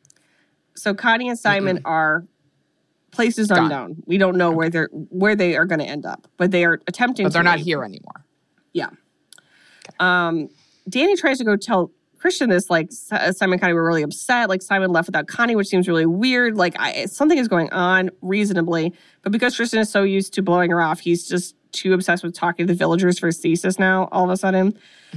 So Connie and Simon mm-hmm. are places Gone. unknown. We don't know okay. where they're where they are going to end up, but they are attempting but to. But they're not leave. here anymore. Yeah. Okay. Um, Danny tries to go tell Christian this, like, Simon and Connie were really upset. Like, Simon left without Connie, which seems really weird. Like, I, something is going on reasonably. But because Christian is so used to blowing her off, he's just too obsessed with talking to the villagers for his thesis now, all of a sudden.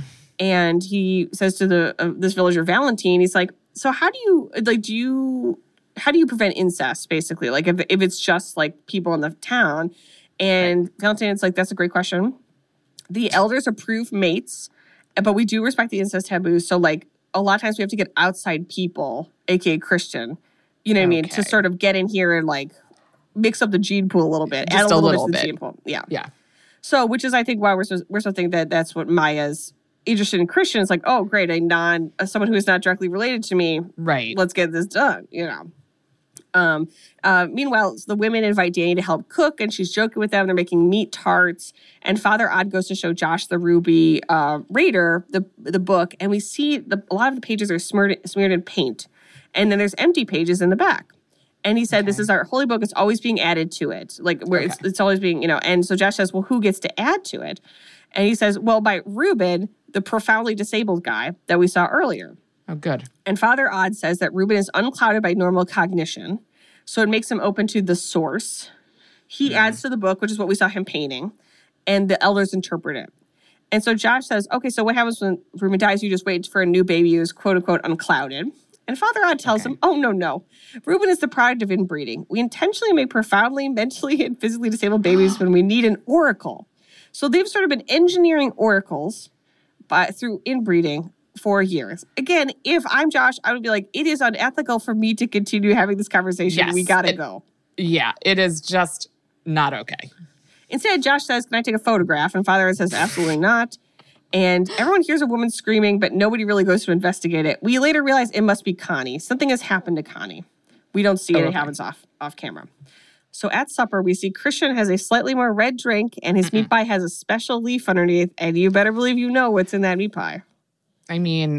And he says to the uh, this villager, Valentine, he's like, so how do you, like, do you, how do you prevent incest, basically? Like, if, if it's just, like, people in the town. And right. Valentine's like, that's a great question. The elders approve mates, but we do respect the incest taboo. So, like, a lot of times we have to get outside people, a k a. Christian, you know what okay. I mean, to sort of get in here and, like, mix up the gene pool a little bit. Just add a little, a little bit. bit. To the gene pool. Yeah. Yeah. So, which is, I think, why we're so, we're so thinking that that's what Maya's interested in Christian. It's like, oh, great, a non, uh, someone who is not directly related to me. Right. Let's get this done, you know. Um, uh, meanwhile, the women invite Danny to help cook, and she's joking with them. They're making meat tarts, and Father Odd goes to show Josh the Ruby uh, Raider, the the book, and we see the, a lot of the pages are smeared, smeared in paint, and then there's empty pages in the back. And he said, okay. this is our holy book. It's always being added to it, like where okay. it's it's always being, you know. And so Josh says, well, who gets to add to it? And he says, well, by Reuben, the profoundly disabled guy that we saw earlier. Oh, good. And Father Odd says that Reuben is unclouded by normal cognition, so it makes him open to the source. He mm. adds to the book, which is what we saw him painting, and the elders interpret it. And so Josh says, okay, so what happens when Reuben dies? You just wait for a new baby who's quote-unquote unclouded. And Father Odd tells okay. him, oh, no, no. Reuben is the product of inbreeding. We intentionally make profoundly, mentally, and physically disabled babies when we need an oracle. So they've sort of been engineering oracles by, through inbreeding for years. Again, if I'm Josh, I would be like, it is unethical for me to continue having this conversation. Yes, we got to go. Yeah, it is just not okay. Instead, Josh says, can I take a photograph? And Father Odd says, absolutely not. And everyone hears a woman screaming, but nobody really goes to investigate it. We later realize it must be Connie. Something has happened to Connie. We don't see it. Oh, okay. It happens off, off camera. So at supper, we see Christian has a slightly more red drink, and his mm-hmm. meat pie has a special leaf underneath. And you better believe you know what's in that meat pie. I mean...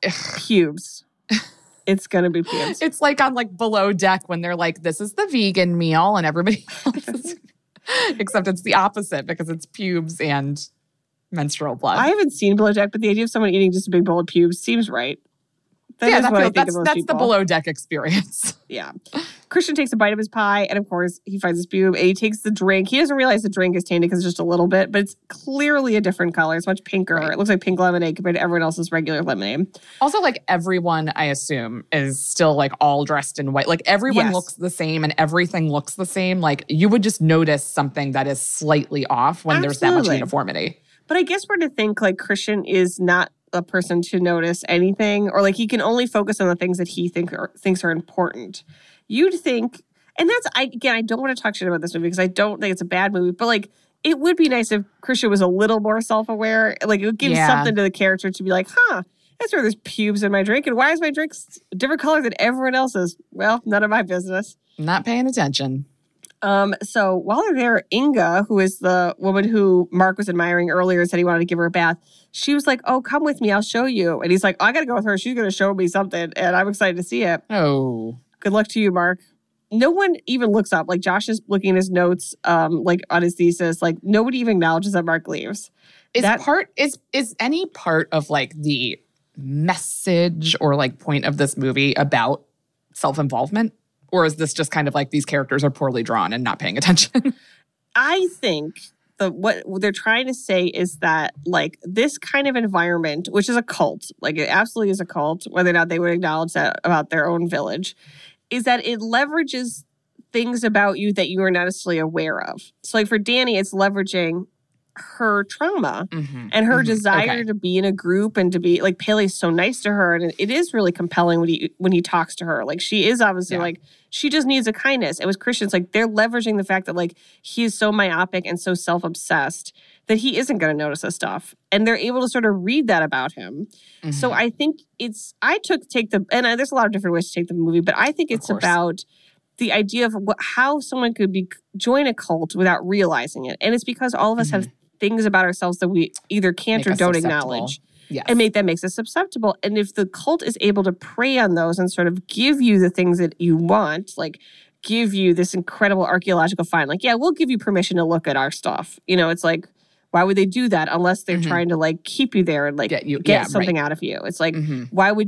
Pubes. It's going to be pubes. It's like on like Below Deck when they're like, this is the vegan meal, and everybody else is... Except it's the opposite because it's pubes and... menstrual blood. I haven't seen Below Deck, but the idea of someone eating just a big bowl of pubes seems right. That yeah, is that what feels, I think that's, of most that's people. the Below Deck experience. Yeah. Christian takes a bite of his pie, and of course, he finds his pube, and he takes the drink. He doesn't realize the drink is tainted because it's just a little bit, but it's clearly a different color. It's much pinker. Right. It looks like pink lemonade compared to everyone else's regular lemonade. Also, like, everyone, I assume, is still, like, all dressed in white. Like, everyone yes. looks the same, and everything looks the same. Like, you would just notice something that is slightly off when Absolutely. There's that much uniformity. But I guess we're to think, like, Christian is not a person to notice anything, or, like, he can only focus on the things that he think are, thinks are important. You'd think, and that's, I again, I don't want to talk shit about this movie because I don't think it's a bad movie, but, like, it would be nice if Christian was a little more self-aware. Like, it would give yeah. something to the character to be like, huh, that's where there's pubes in my drink, and why is my drink a different color than everyone else's? Well, none of my business. Not paying attention. Um, so while they're there, Inga, who is the woman who Mark was admiring earlier, said he wanted to give her a bath. She was like, oh, come with me. I'll show you. And he's like, oh, I got to go with her. She's going to show me something. And I'm excited to see it. Oh. Good luck to you, Mark. No one even looks up. Like, Josh is looking at his notes, um, like on his thesis. Like, nobody even acknowledges that Mark leaves. Is that part, is, is any part of like the message or like point of this movie about self-involvement? Or is this just kind of like these characters are poorly drawn and not paying attention? I think the what they're trying to say is that, like, this kind of environment, which is a cult, like it absolutely is a cult, whether or not they would acknowledge that about their own village, is that it leverages things about you that you are not necessarily aware of. So, like, for Danny, it's leveraging her trauma mm-hmm. and her mm-hmm. desire okay. to be in a group and to be, like, Pele's so nice to her, and it is really compelling when he when he talks to her. Like, she is obviously yeah. like, she just needs a kindness. It was Christian's, like, they're leveraging the fact that, like, he is so myopic and so self-obsessed that he isn't going to notice this stuff. And they're able to sort of read that about him. Mm-hmm. So I think it's, I took, take the, and I, there's a lot of different ways to take the movie, but I think it's about the idea of what, how someone could be join a cult without realizing it. And it's because all of us mm-hmm. have things about ourselves that we either can't make or don't acknowledge. Yes. And make that makes us susceptible. And if the cult is able to prey on those and sort of give you the things that you want, like give you this incredible archaeological find, like, yeah, we'll give you permission to look at our stuff. You know, it's like, why would they do that unless they're mm-hmm. trying to, like, keep you there and, like, get, you, get yeah, something right. out of you? It's like, mm-hmm. why would you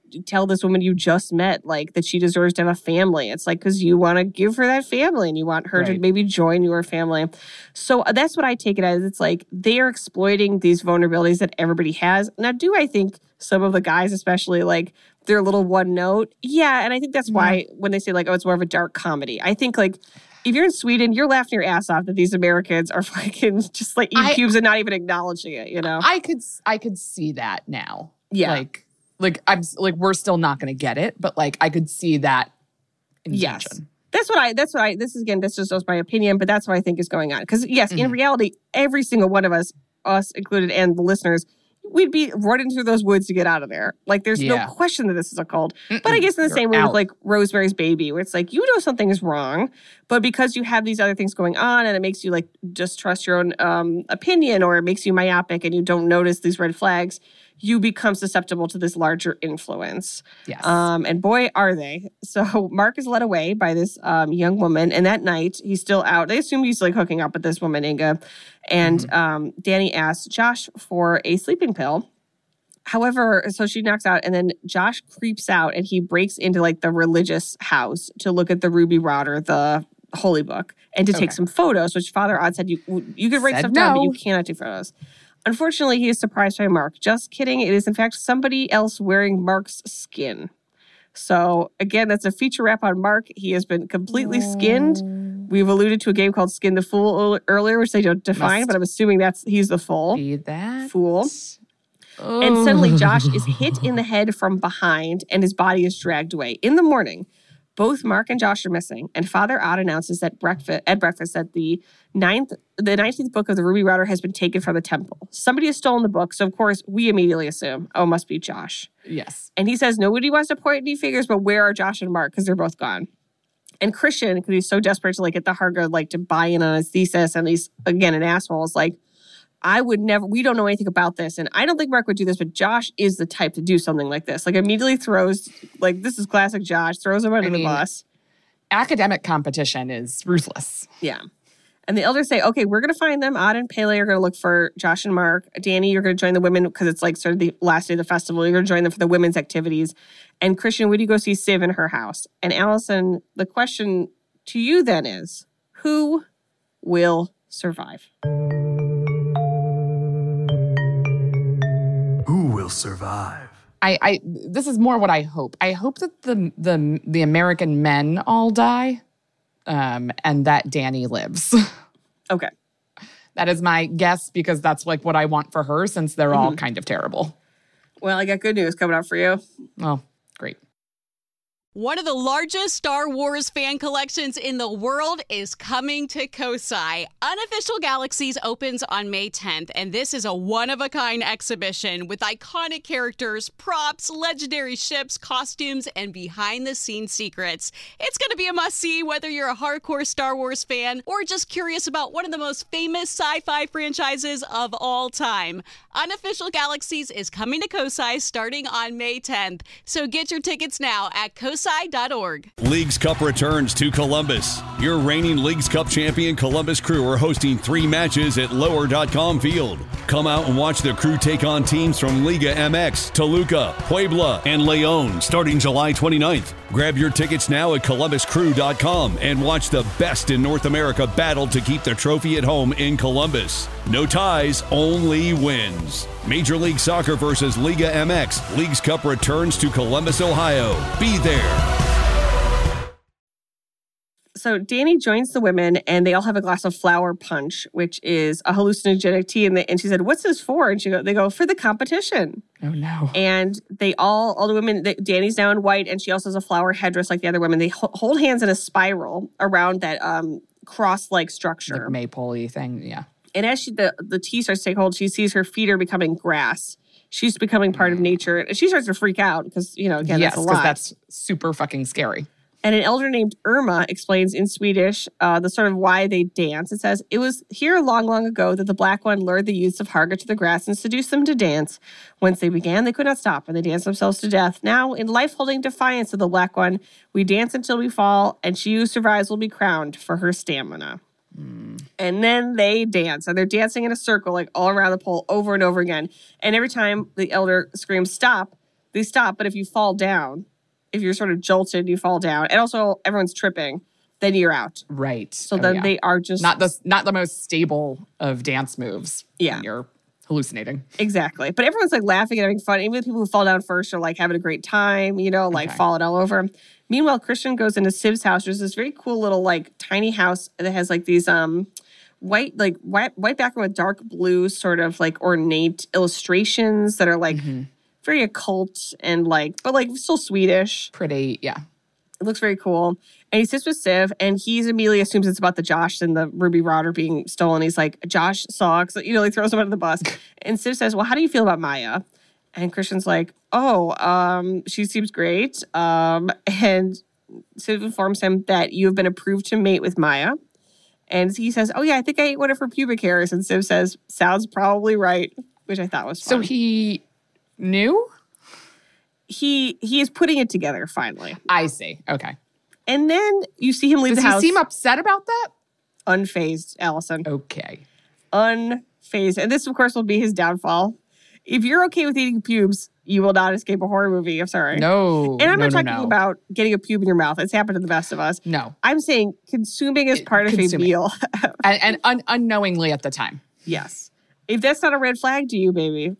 tell this woman you just met, like, that she deserves to have a family. It's like, because you want to give her that family and you want her right. to maybe join your family. So that's what I take it as. It's like they are exploiting these vulnerabilities that everybody has. Now, do I think some of the guys, especially, like, they're a little one note? Yeah, and I think that's why mm-hmm. when they say, like, oh, it's more of a dark comedy, I think, like, if you're in Sweden, you're laughing your ass off that these Americans are fucking just, like, eating I, cubes and not even acknowledging it, you know? I could I could see that now. Yeah. Like, Like I'm like we're still not going to get it, but like I could see that intention. Yes, that's what I. That's what I. This is again. This is just my opinion, but that's what I think is going on. Because yes, mm-hmm. in reality, every single one of us, us included, and the listeners, we'd be running through those woods to get out of there. Like there's yeah. no question that this is a cult. Mm-mm. But I guess in the You're same way out. with like Rosemary's Baby, where it's like you know something is wrong, but because you have these other things going on, and it makes you like just trust your own um, opinion, or it makes you myopic, and you don't notice these red flags. You become susceptible to this larger influence. Yes. Um, and boy, are they. So Mark is led away by this um, young woman. And that night, he's still out. They assume he's like hooking up with this woman, Inga. And mm-hmm. um, Danny asks Josh for a sleeping pill. However, so she knocks out. And then Josh creeps out and he breaks into like the religious house to look at the Ruby Rod or the holy book and to okay. take some photos, which Father Odd said you, you could write said stuff no. down, but you cannot do photos. Unfortunately, he is surprised by Mark. Just kidding. It is, in fact, somebody else wearing Mark's skin. So, again, that's a feature wrap on Mark. He has been completely oh. skinned. We've alluded to a game called Skin the Fool earlier, which they don't define, Must but I'm assuming that's he's the fool. Be that. Fool. Oh. And suddenly, Josh is hit in the head from behind, and his body is dragged away. In the morning, both Mark and Josh are missing, and Father Odd announces that breakfast, at breakfast that the ninth, the nineteenth book of the Ruby Router has been taken from the temple. Somebody has stolen the book, so of course we immediately assume, oh, it must be Josh. Yes. And he says nobody wants to point any fingers, but where are Josh and Mark? Because they're both gone. And Christian, because he's so desperate to like get the Harga like to buy in on his thesis, and he's again an asshole, is like, I would never, we don't know anything about this. And I don't think Mark would do this, but Josh is the type to do something like this. Like immediately throws, like this is classic Josh, throws him under I mean, the bus. Academic competition is ruthless. Yeah. And the elders say, okay, we're going to find them. Odd and Pele are going to look for Josh and Mark. Danny, you're going to join the women because it's like sort of the last day of the festival. You're going to join them for the women's activities. And Christian, would you go see Siv in her house? And Allison, the question to you then is, who will survive? Who will survive? I, I this is more what I hope. I hope that the the the American men all die, um, and that Danny lives. Okay, that is my guess because that's like what I want for her since they're mm-hmm. all kind of terrible. Well, I got good news coming up for you. Oh, great. One of the largest Star Wars fan collections in the world is coming to Kosai. Unofficial Galaxies opens on May tenth, and this is a one-of-a-kind exhibition with iconic characters, props, legendary ships, costumes, and behind-the-scenes secrets. It's going to be a must-see whether you're a hardcore Star Wars fan or just curious about one of the most famous sci-fi franchises of all time. Unofficial Galaxies is coming to Kosai starting on May tenth, so get your tickets now at kosai dot org. Leagues Cup returns to Columbus. Your reigning Leagues Cup champion Columbus Crew are hosting three matches at lower dot com field. Come out and watch the Crew take on teams from Liga M X, Toluca, Puebla, and Leon starting July twenty-ninth. Grab your tickets now at columbus crew dot com and watch the best in North America battle to keep the trophy at home in Columbus. No ties, only wins. Major League Soccer versus Liga M X. Leagues Cup returns to Columbus, Ohio. Be there. So Danny joins the women, and they all have a glass of flower punch, which is a hallucinogenic tea. And, they, and she said, "What's this for?" And she go, they go, "For the competition." Oh no! And they all, all the women, they, Danny's now in white, and she also has a flower headdress like the other women. They ho- hold hands in a spiral around that um, cross-like structure, like maple-y thing. Yeah. And as she, the the tea starts to take hold, she sees her feet are becoming grass. She's becoming part of nature, and she starts to freak out because you know again yes, that's a lot. That's super fucking scary. And an elder named Irma explains in Swedish uh, the sort of why they dance. It says, "It was here long, long ago that the Black One lured the youths of Harga to the grass and seduced them to dance. Once they began, they could not stop, and they danced themselves to death. Now, in life-holding defiance of the Black One, we dance until we fall, and she who survives will be crowned for her stamina." Mm. And then they dance, and they're dancing in a circle, like all around the pole, over and over again. And every time the elder screams, "Stop!" they stop. But if you fall down, if you're sort of jolted, you fall down. And also everyone's tripping, then you're out. Right. So oh, then yeah. they are just... Not the, not the most stable of dance moves. Yeah. When you're hallucinating. Exactly. But everyone's like laughing and having fun. Even the people who fall down first are like having a great time, you know, like Okay. falling all over. Meanwhile, Christian goes into Siv's house. There's this very cool little like tiny house that has like these um white, like white, white background with dark blue sort of like ornate illustrations that are like Mm-hmm. very occult and like, but like still Swedish. Pretty, yeah. It looks very cool. And he sits with Siv, and he immediately assumes it's about the Josh and the Ruby Rod being stolen. He's like, Josh sucks. You know, he throws him under the bus. And Siv says, well, how do you feel about Maya? And Christian's like, oh, um, she seems great. Um, and Siv informs him that you have been approved to mate with Maya. And he says, oh, yeah, I think I ate one of her pubic hairs. And Siv says, sounds probably right, which I thought was fun. So he knew? He, he is putting it together, finally. I see. Okay. And then you see him leave Does the he house. seem upset about that? Unfazed, Allison. Okay. Unfazed. And this, of course, will be his downfall. If you're okay with eating pubes, you will not escape a horror movie. I'm sorry. No. And I'm no, not no, talking no. about getting a pube in your mouth. It's happened to the best of us. No. I'm saying consuming as part of Consuming. a meal. And, and un- unknowingly at the time. Yes. If that's not a red flag to you, baby,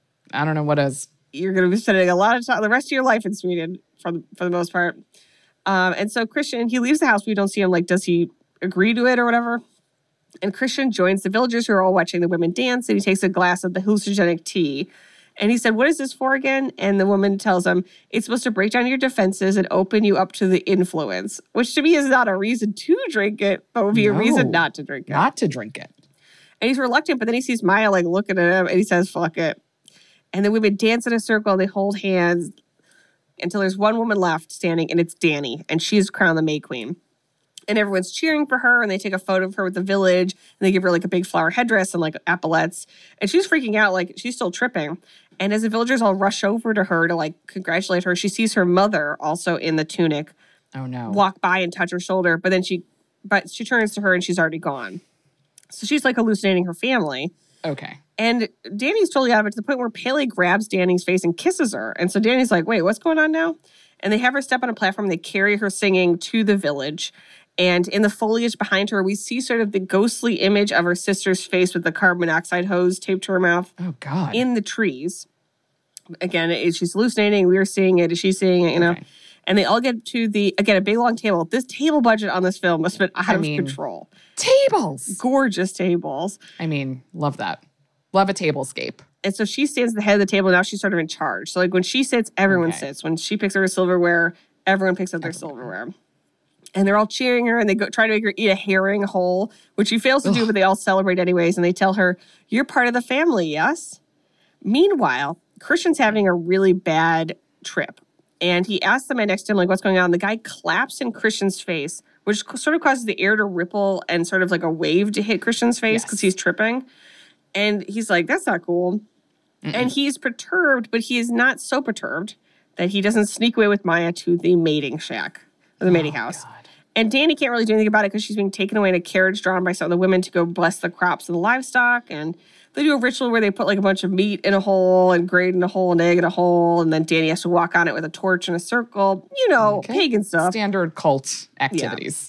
I don't know what is. you're going to be spending a lot of time, the rest of your life in Sweden for the, for the most part. Um, and so Christian, he leaves the house. We don't see him. Like, does he agree to it or whatever? And Christian joins the villagers who are all watching the women dance, and he takes a glass of the hallucinogenic tea. And he said, what is this for again? And the woman tells him, it's supposed to break down your defenses and open you up to the influence, which to me is not a reason to drink it, but would be No. a reason not to drink it. Not to drink it. And he's reluctant, but then he sees Maya like looking at him and he says, fuck it. And the women dance in a circle, they hold hands until there's one woman left standing, and it's Danny, and she's crowned the May Queen. And everyone's cheering for her, and they take a photo of her with the village, and they give her like a big flower headdress and like epaulets. And she's freaking out, like she's still tripping. And as the villagers all rush over to her to like congratulate her, she sees her mother also in the tunic Oh, no. walk by and touch her shoulder, but then she but she turns to her and she's already gone. So she's like hallucinating her family. Okay. And Danny's totally out of it to the point where Pele grabs Danny's face and kisses her. And so Danny's like, wait, what's going on now? And they have her step on a platform. They carry her singing to the village. And in the foliage behind her, we see sort of the ghostly image of her sister's face with the carbon monoxide hose taped to her mouth Oh, God. in the trees. Again, it, she's hallucinating. We are seeing it. Is she seeing it? You know? Okay. And they all get to the, again, a big long table. This table budget on this film must have been out I of mean- control. Tables. Gorgeous tables. I mean, love that. Love a tablescape. And so she stands at the head of the table. Now she's sort of in charge. So like when she sits, everyone Okay. sits. When she picks up her silverware, everyone picks up their silverware. And they're all cheering her, and they go try to make her eat a herring whole, which she fails to do, but they all celebrate anyways. And they tell her, you're part of the family, yes? Meanwhile, Christian's having a really bad trip. And he asks the man next to him, like, what's going on? The guy claps in Christian's face, which sort of causes the air to ripple and sort of like a wave to hit Christian's face because Yes. he's tripping. And he's like, that's not cool. And he's perturbed, but he is not so perturbed that he doesn't sneak away with Maya to the mating shack, or the mating house. And Danny can't really do anything about it because she's being taken away in a carriage drawn by some of the women to go bless the crops and the livestock. And they do a ritual where they put like a bunch of meat in a hole and grate in a hole, an egg in a hole, and then Danny has to walk on it with a torch in a circle. You know, Okay. pagan stuff. Standard cult activities.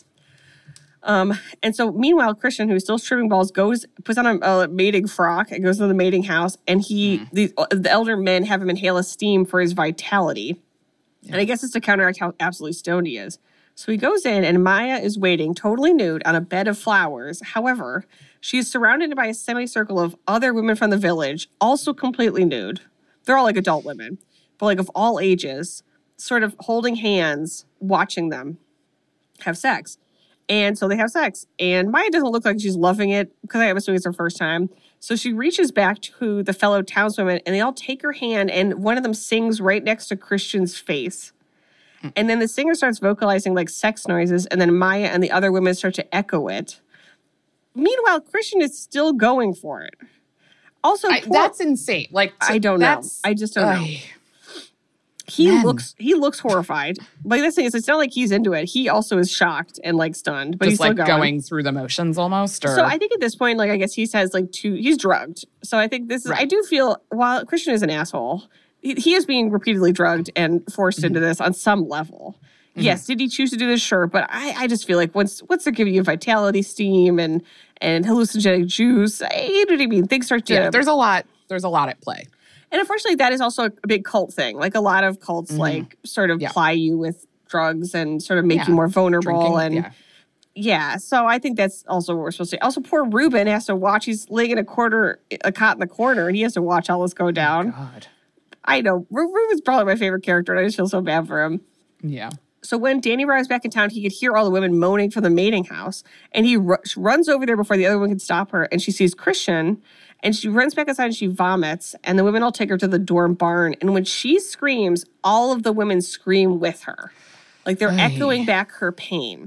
Um, and so meanwhile, Christian, who's still tripping balls, goes, puts on a, a mating frock and goes to the mating house. And he, Mm. the, the elder men have him inhale a steam for his vitality. And I guess it's to counteract how absolutely stoned he is. So he goes in, and Maya is waiting, totally nude, on a bed of flowers. However, she is surrounded by a semicircle of other women from the village, also completely nude. They're all like adult women, but like of all ages, sort of holding hands, watching them have sex. And so they have sex. And Maya doesn't look like she's loving it because I'm assuming it's her first time. So she reaches back to the fellow townswomen, and they all take her hand, and one of them sings right next to Christian's face. And then the singer starts vocalizing like sex noises, and then Maya and the other women start to echo it. Meanwhile, Christian is still going for it. Also, I, poor- that's insane. Like I don't know. that's- I just don't know. Ugh. He Men. looks he looks horrified. But the thing is, it's not like he's into it. He also is shocked and like stunned, but Just he's still like going. going through the motions almost. Or So I think at this point, like I guess he says like two. He's drugged. So I think this is. I Right. do feel while Christian is an asshole, he, he is being repeatedly drugged and forced Mm-hmm. into this on some level. Yes, did he choose to do this? Sure, but I, I just feel like once once they're giving you vitality steam and and hallucinogenic juice, I, you know what I mean. Things start to Yeah, there's a lot. There's a lot at play. and unfortunately, that is also a big cult thing. Like a lot of cults, like sort of Yeah. ply you with drugs and sort of make Yeah. you more vulnerable. Drinking, and yeah. yeah, so I think that's also what we're supposed to. Also, poor Ruben has to watch. He's laying in a corner, a cot in the corner, and he has to watch all this go down. God. I know Ru- Ruben's probably my favorite character, and I just feel so bad for him. Yeah. So when Danny arrives back in town, he could hear all the women moaning from the mating house. And he r- runs over there before the other one can stop her. And she sees Christian. And she runs back outside and she vomits. And the women all take her to the dorm barn. And when she screams, all of the women scream with her. Like they're Ay. echoing back her pain.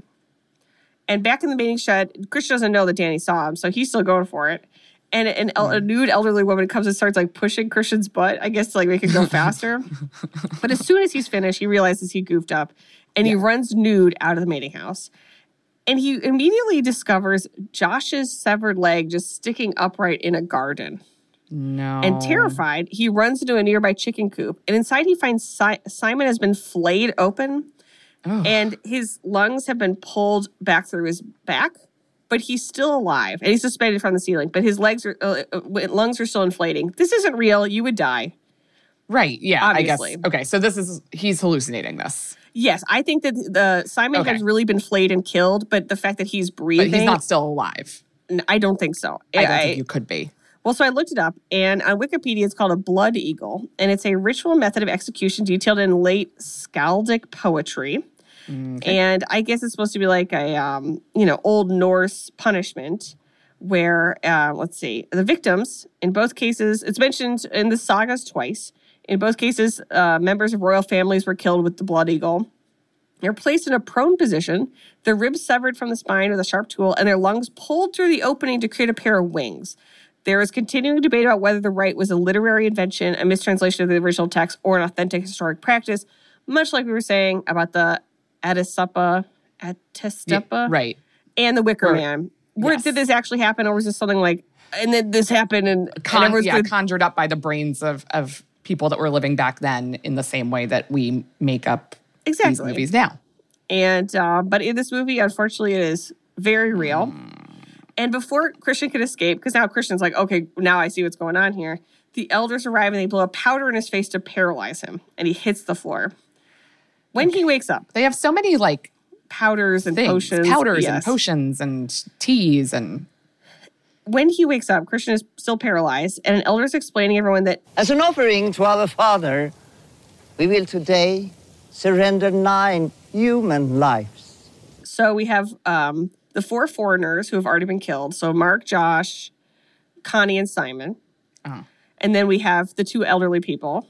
And back in the mating shed, Christian doesn't know that Danny saw him. So he's still going for it. And an, el- a nude elderly woman comes and starts like pushing Christian's butt, I guess to like make it go faster. But as soon as he's finished, he realizes he goofed up. And he runs nude out of the mating house. And he immediately discovers Josh's severed leg just sticking upright in a garden. No. And terrified, he runs into a nearby chicken coop. And inside he finds si- Simon has been flayed open. Oh. And his lungs have been pulled back through his back. But he's still alive. And he's suspended from the ceiling. But his legs are, uh, uh, lungs are still inflating. This isn't real. You would die. Right. Yeah. Obviously. I guess. Okay. So this is he's hallucinating this, Yes, I think that the Simon Okay. has really been flayed and killed, but the fact that he's breathing, but he's not still alive. n- I don't think so. I don't think you could be. Well, so I looked it up, and on Wikipedia, it's called a blood eagle, and it's a ritual method of execution detailed in late skaldic poetry. And I guess it's supposed to be like a, um, you know, Old Norse punishment where, uh, let's see, the victims, in both cases, it's mentioned in the sagas twice. In both cases, uh, members of royal families were killed with the blood eagle. They're placed in a prone position, their ribs severed from the spine with a sharp tool, and their lungs pulled through the opening to create a pair of wings. There is continuing debate about whether the rite was a literary invention, a mistranslation of the original text, or an authentic historic practice, much like we were saying about the Atisapa, Atistepa, Right. and the Wicker Or- Man. Where, yes. Did this actually happen, or was this something like, and then this happened, and, and Con- everyone's yeah, gonna- conjured up by the brains of of people that were living back then in the same way that we make up these Exactly. movies now. And uh, but in this movie, unfortunately, it is very real. And before Christian could escape, because now Christian's like, okay, now I see what's going on here. The elders arrive and they blow a powder in his face to paralyze him, and he hits the floor. When he wakes up, They have so many like powders and things, potions, powders and yes. potions and teas and When he wakes up, Christian is still paralyzed, and an elder is explaining to everyone that As an offering to our Father, we will today surrender nine human lives. so we have um, the four foreigners who have already been killed. So Mark, Josh, Connie, and Simon. Oh. And then we have the two elderly people.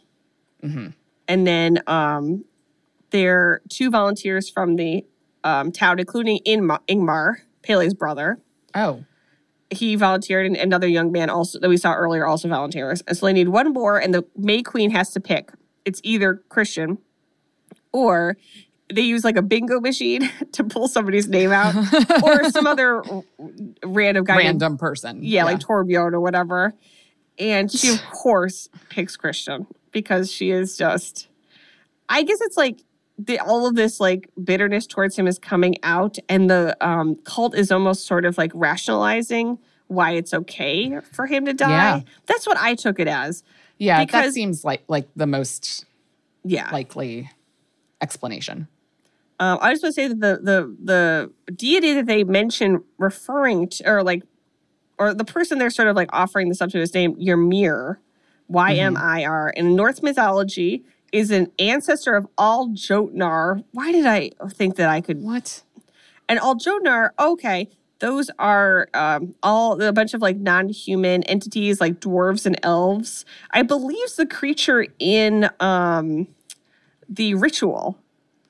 And then um, there are two volunteers from the um, town, including Ingmar, Ingmar, Pele's brother. oh. He volunteered, and another young man also that we saw earlier also volunteers. And so they need one more, and the May Queen has to pick. It's either Christian or they use like a bingo machine to pull somebody's name out, or some other random guy. named- Random person. yeah, like Torbjorn or whatever. And she, of course, picks Christian because she is just, I guess it's like the, all of this like bitterness towards him is coming out, and the um, cult is almost sort of like rationalizing why it's okay for him to die. Yeah. That's what I took it as. Yeah, that because- seems like like the most Yeah. likely explanation. Um, I just want to say that the the the deity that they mention referring to, or like, or the person they're sort of like offering this up to, his name Ymir, Y M I R, in Norse mythology is an ancestor of all Jotnar. Why did I think that I could? What? And all Jotnar, okay, those are um, all a bunch of like non-human entities, like dwarves and elves. I believe the creature in um, the ritual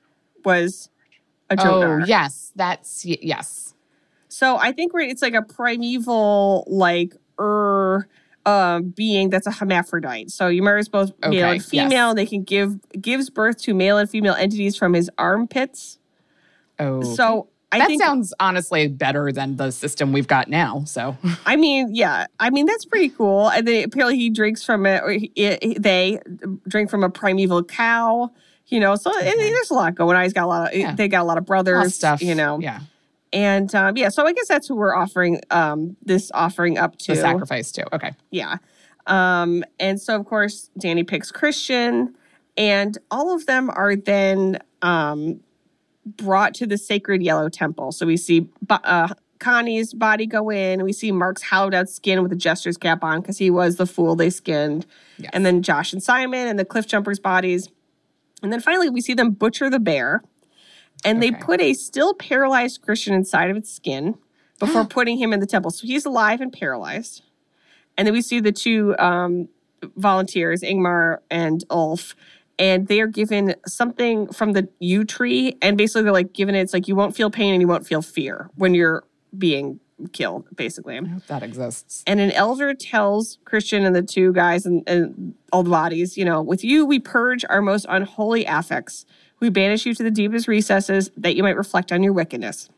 was a Jotnar. Oh, yes. That's y- yes. So I think we're, it's like a primeval, like, er, uh, being that's a hermaphrodite. So Ymir is both male Okay, and female. yes. And they can give gives birth to male and female entities from his armpits. Oh. So I that think, sounds honestly better than the system we've got now. So, I mean, yeah, I mean that's pretty cool. And then apparently he drinks from it. Or he, it they drink from a primeval cow. You know, so okay. it, there's a lot going on. He's got a lot of. Yeah. They got a lot of brothers. All stuff. You know. Yeah. And um, yeah, so I guess that's who we're offering um, this offering up to. The sacrifice to. Okay. Yeah. Um, and so, of course, Danny picks Christian, and all of them are then um, brought to the sacred yellow temple. So we see uh, Connie's body go in. We see Mark's hollowed out skin with a jester's cap on because he was the fool they skinned. Yes. And then Josh and Simon and the cliff jumpers' bodies. And then finally, we see them butcher the bear. And okay. they put a still paralyzed Christian inside of its skin before putting him in the temple. So he's alive and paralyzed. And then we see the two um, volunteers, Ingmar and Ulf, and they are given something from the yew tree. And basically they're like given it, it's like you won't feel pain and you won't feel fear when you're being killed, basically. I hope that exists. And an elder tells Christian and the two guys and, and all the bodies, you know, with you we purge our most unholy affects. We banish you to the deepest recesses that you might reflect on your wickedness.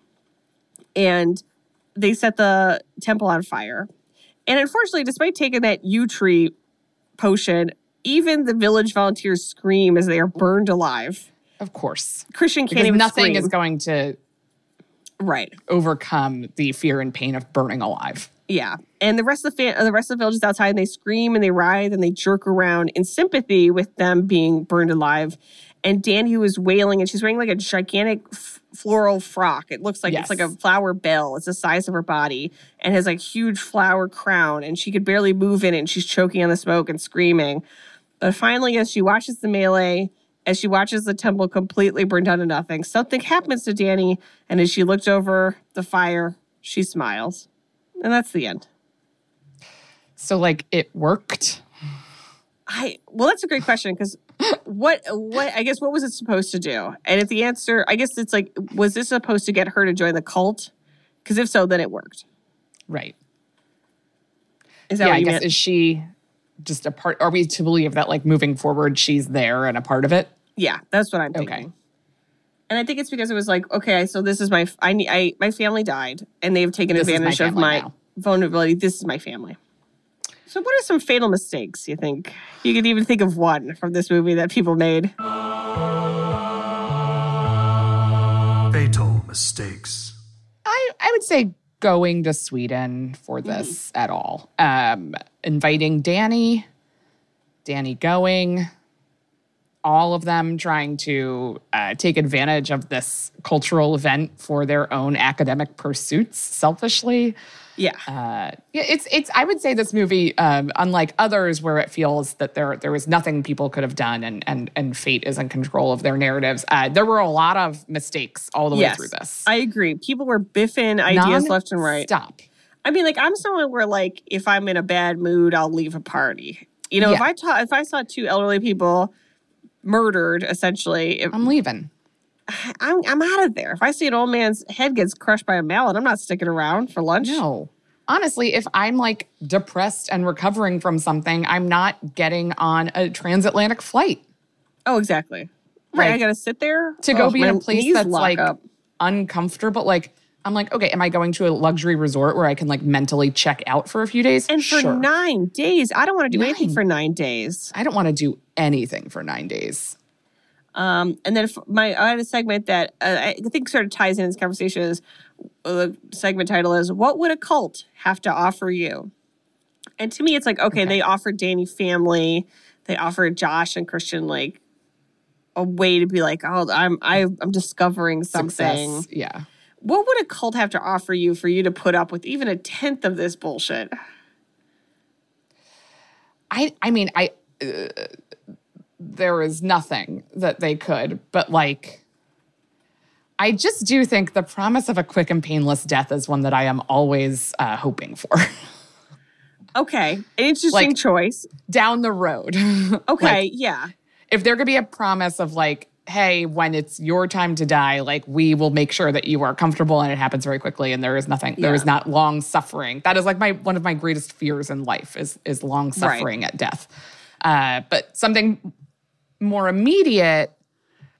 And they set the temple on fire. And unfortunately, despite taking that yew tree potion, even the village volunteers scream as they are burned alive. Of course. Christian can't because even nothing scream. is going to right. overcome the fear and pain of burning alive. Yeah. And the rest of the fa- the rest of the village is outside and they scream and they writhe and they jerk around in sympathy with them being burned alive. And Danny was wailing, and she's wearing like a gigantic f- floral frock. It looks like yes. it's like a flower bell. It's the size of her body and has like huge flower crown. And she could barely move in it, and she's choking on the smoke and screaming. But finally, as she watches the melee, as she watches the temple completely burn down to nothing, something happens to Danny. And as she looked over the fire, she smiles. And that's the end. So, like, it worked? I well, that's a great question because what what I guess what was it supposed to do? And if the answer, I guess it's like, was this supposed to get her to join the cult? Because if so, then it worked. Right. Is that yeah, what I you guess meant? Is she just a part? Are we to believe that like moving forward, she's there and a part of it? Yeah, that's what I'm thinking. Okay. And I think it's because it was like, okay, so this is my I need I my family died and they've taken This is advantage my of my now. vulnerability. This is my family. So what are some fatal mistakes, you think? You could even think of one from this movie that people made. Fatal mistakes. I, I would say going to Sweden for this mm. at all. Um, inviting Danny, Danny going, all of them trying to uh, take advantage of this cultural event for their own academic pursuits selfishly. Yeah. Uh, yeah, it's it's. I would say this movie, um, unlike others, where it feels that there there was nothing people could have done, and and and fate is in control of their narratives. Uh, there were a lot of mistakes all the yes, way through this. I agree. People were biffing ideas Non- left and right. Stop. I mean, like I'm someone where, like, if I'm in a bad mood, I'll leave a party. You know, yeah. if I ta- if I saw two elderly people murdered, essentially, if, I'm leaving. I'm I'm out of there. If I see an old man's head gets crushed by a mallet, I'm not sticking around for lunch. No. Honestly, if I'm like depressed and recovering from something, I'm not getting on a transatlantic flight. Oh, exactly. Right. Like, I got to sit there to go oh, be in a place that's like up. uncomfortable. Like, I'm like, okay, am I going to a luxury resort where I can like mentally check out for a few days? And for sure. nine days. I don't want to do Nine. anything for nine days. I don't want to do anything for nine days. Um, and then if my I had a segment that uh, I think sort of ties in this conversation is uh, the segment title is "What would a cult have to offer you?" And to me, it's like okay, okay. they offered Danny family, they offered Josh and Christian like a way to be like, oh, I'm I, I'm discovering something. Success. Yeah. What would a cult have to offer you for you to put up with even a tenth of this bullshit? I I mean I. Uh, there is nothing that they could, but like, I just do think the promise of a quick and painless death is one that I am always uh, hoping for. Okay. An interesting like, choice. Down the road. Okay, like, yeah. If there could be a promise of like, hey, when it's your time to die, like we will make sure that you are comfortable and it happens very quickly and there is nothing, yeah. there is not long suffering. That is like my one of my greatest fears in life is, is long suffering right. at death. Uh, but something more immediate,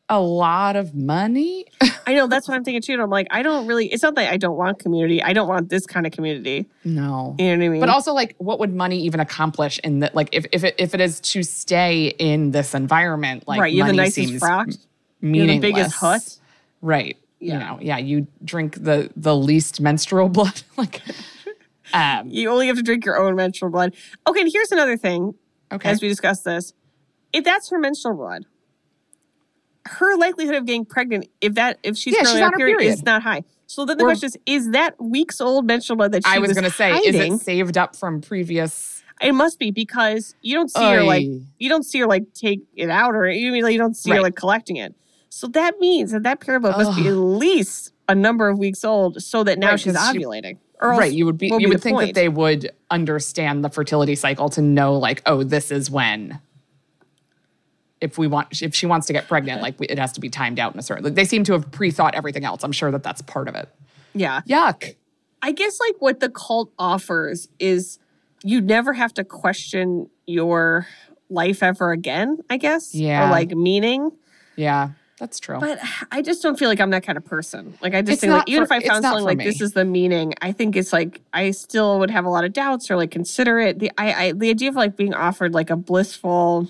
a lot of money. I know, that's what I'm thinking too. And I'm like, I don't really, it's not that I don't want community. I don't want this kind of community. No. You know what I mean? But also, like, what would money even accomplish in that? Like, if if it, if it is to stay in this environment, like, right, you have money the nicest seems frock, meaningless. you have the biggest hut. Right. Yeah. You know, yeah, you drink the the least menstrual blood. Like, um, you only have to drink your own menstrual blood. Okay, and here's another thing. Okay. As we discussed this, if that's her menstrual blood, her likelihood of getting pregnant, if that if she's Yeah, currently she's on on her her period, period. is not high. So then the Or- question is: is that weeks old menstrual blood that she I was, was going to say, hiding? is it saved up from previous? It must be, because you don't see her like Oy. you don't see her like take it out, or you mean like you don't see her Right. like collecting it. So that means that that period blood must be at least a number of weeks old, so that now Right, she's 'cause she- ovulating. Or else Right, you would be. what You be would the think point? that they would understand the fertility cycle to know, like, oh, this is when. If we want, if she wants to get pregnant, like, we, it has to be timed out in a certain. Like, they seem to have pre-thought everything else. I'm sure that that's part of it. Yeah. Yuck. I guess like what the cult offers is you never have to question your life ever again, I guess. Yeah. Or like meaning. Yeah, that's true. But I just don't feel like I'm that kind of person. Like I just It's think like not even for- if I it's found not something for like me. this is the meaning, I think it's like I still would have a lot of doubts or like consider it. The I, I the idea of like being offered like a blissful,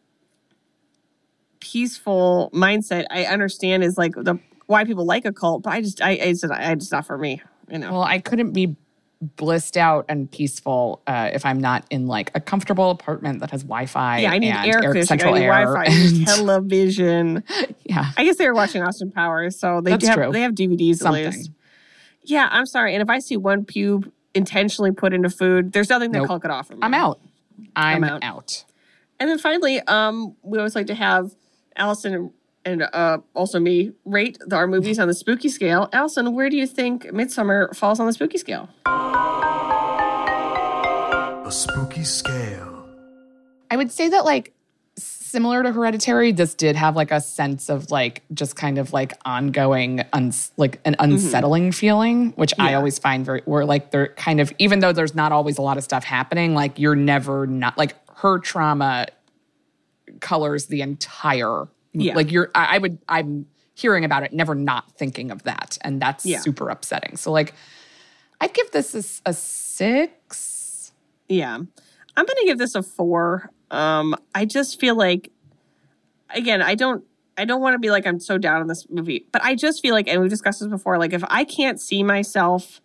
peaceful mindset, I understand is like the why people like a cult, but I just I it's I just not for me, you know. Well, I couldn't be blissed out and peaceful uh, if I'm not in like a comfortable apartment that has Wi-Fi. Yeah, I need and air conditioning, central I need air, Wi-Fi, I need and- television. yeah, I guess they were watching Austin Powers, so they That's have true. they have D V Ds at Something. least. Yeah, I'm sorry. And if I see one pube intentionally put into food, there's nothing that Nope. cult could offer me. I'm out. I'm, I'm out. out. And then finally, um, we always like to have Allison and uh, also me rate our movies on the spooky scale. Allison, where do you think Midsommar falls on the spooky scale? A spooky scale. I would say that, like, similar to Hereditary, this did have like a sense of like just kind of like ongoing, uns- like an unsettling feeling, which I Yeah. always find very, where like they're kind of, even though there's not always a lot of stuff happening, like you're never not, like her trauma colors the entire, Yeah. like you're, I, I would, I'm hearing about it, never not thinking of that. And that's Yeah. super upsetting. So like, I'd give this a, a six. Yeah. I'm going to give this a four. Um, I just feel like, again, I don't, I don't want to be like, I'm so down on this movie, but I just feel like, and we've discussed this before, like if I can't see myself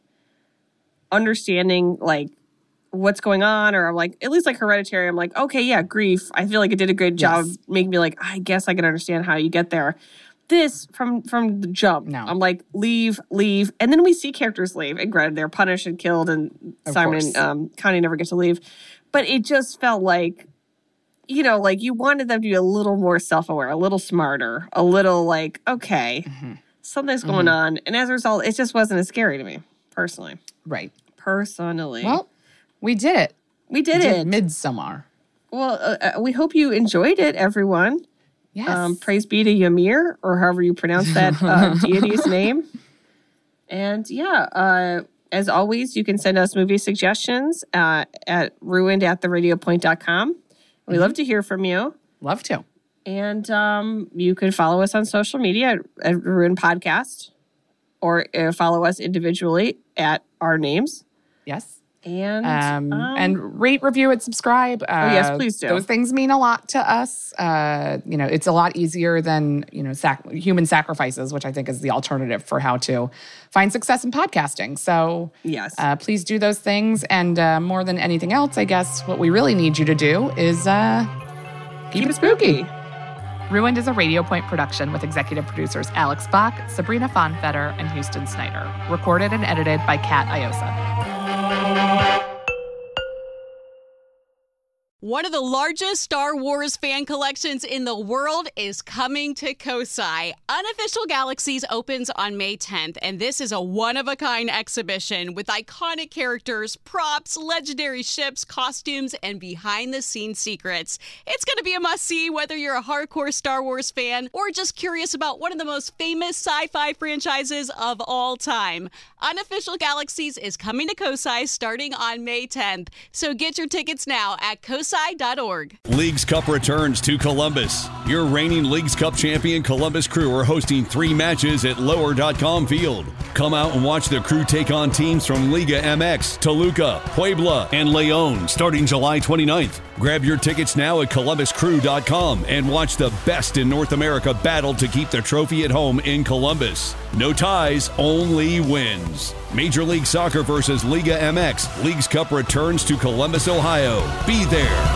understanding like what's going on, or I'm like, at least like Hereditary, I'm like, okay, yeah, grief. I feel like it did a good job Yes. making me like, I guess I can understand how you get there. This from from the jump, No. I'm like, leave, leave, and then we see characters leave, and granted, they're punished and killed, and Of Simon course. and um, Connie never get to leave, but it just felt like, you know, like you wanted them to be a little more self-aware, a little smarter, a little like, okay, Mm-hmm. something's going on, and as a result, it just wasn't as scary to me personally. Right. Personally, Well, we did it. we did We it. Midsommar. well, uh, uh, we hope you enjoyed it, everyone. Yes. Um, praise be to Ymir, or however you pronounce that uh, deity's name. And yeah, uh, as always, you can send us movie suggestions uh, at ruined at the radio point dot com. We Mm-hmm. love to hear from you. Love to. And um, you can follow us on social media at, at Ruined Podcast, or uh, follow us individually at our names. Yes. And Um, um, and rate, review, and subscribe. Uh, yes, please do. Those things mean a lot to us. Uh, you know, it's a lot easier than, you know, sac- human sacrifices, which I think is the alternative for how to find success in podcasting. So yes, uh, please do those things. And uh, more than anything else, I guess what we really need you to do is uh, keep, it spooky. Ruined is a Radio Point production with executive producers Alex Bach, Sabrina Fonfetter, and Houston Snyder. Recorded and edited by Kat Iosa. One of the largest Star Wars fan collections in the world is coming to Kosai. Unofficial Galaxies opens on May tenth, and this is a one-of-a-kind exhibition with iconic characters, props, legendary ships, costumes, and behind-the-scenes secrets. It's going to be a must-see whether you're a hardcore Star Wars fan or just curious about one of the most famous sci-fi franchises of all time. Unofficial Galaxies is coming to Kosai starting on May tenth, so get your tickets now at kosai cosi dot org. Leagues Cup returns to Columbus. Your reigning Leagues Cup champion Columbus Crew are hosting three matches at lower dot com field. Come out and watch the Crew take on teams from Liga M X, Toluca, Puebla, and León starting July twenty-ninth. Grab your tickets now at columbus crew dot com and watch the best in North America battle to keep the trophy at home in Columbus. No ties, only wins. Major League Soccer versus Liga M X. Leagues Cup returns to Columbus, Ohio. Be there.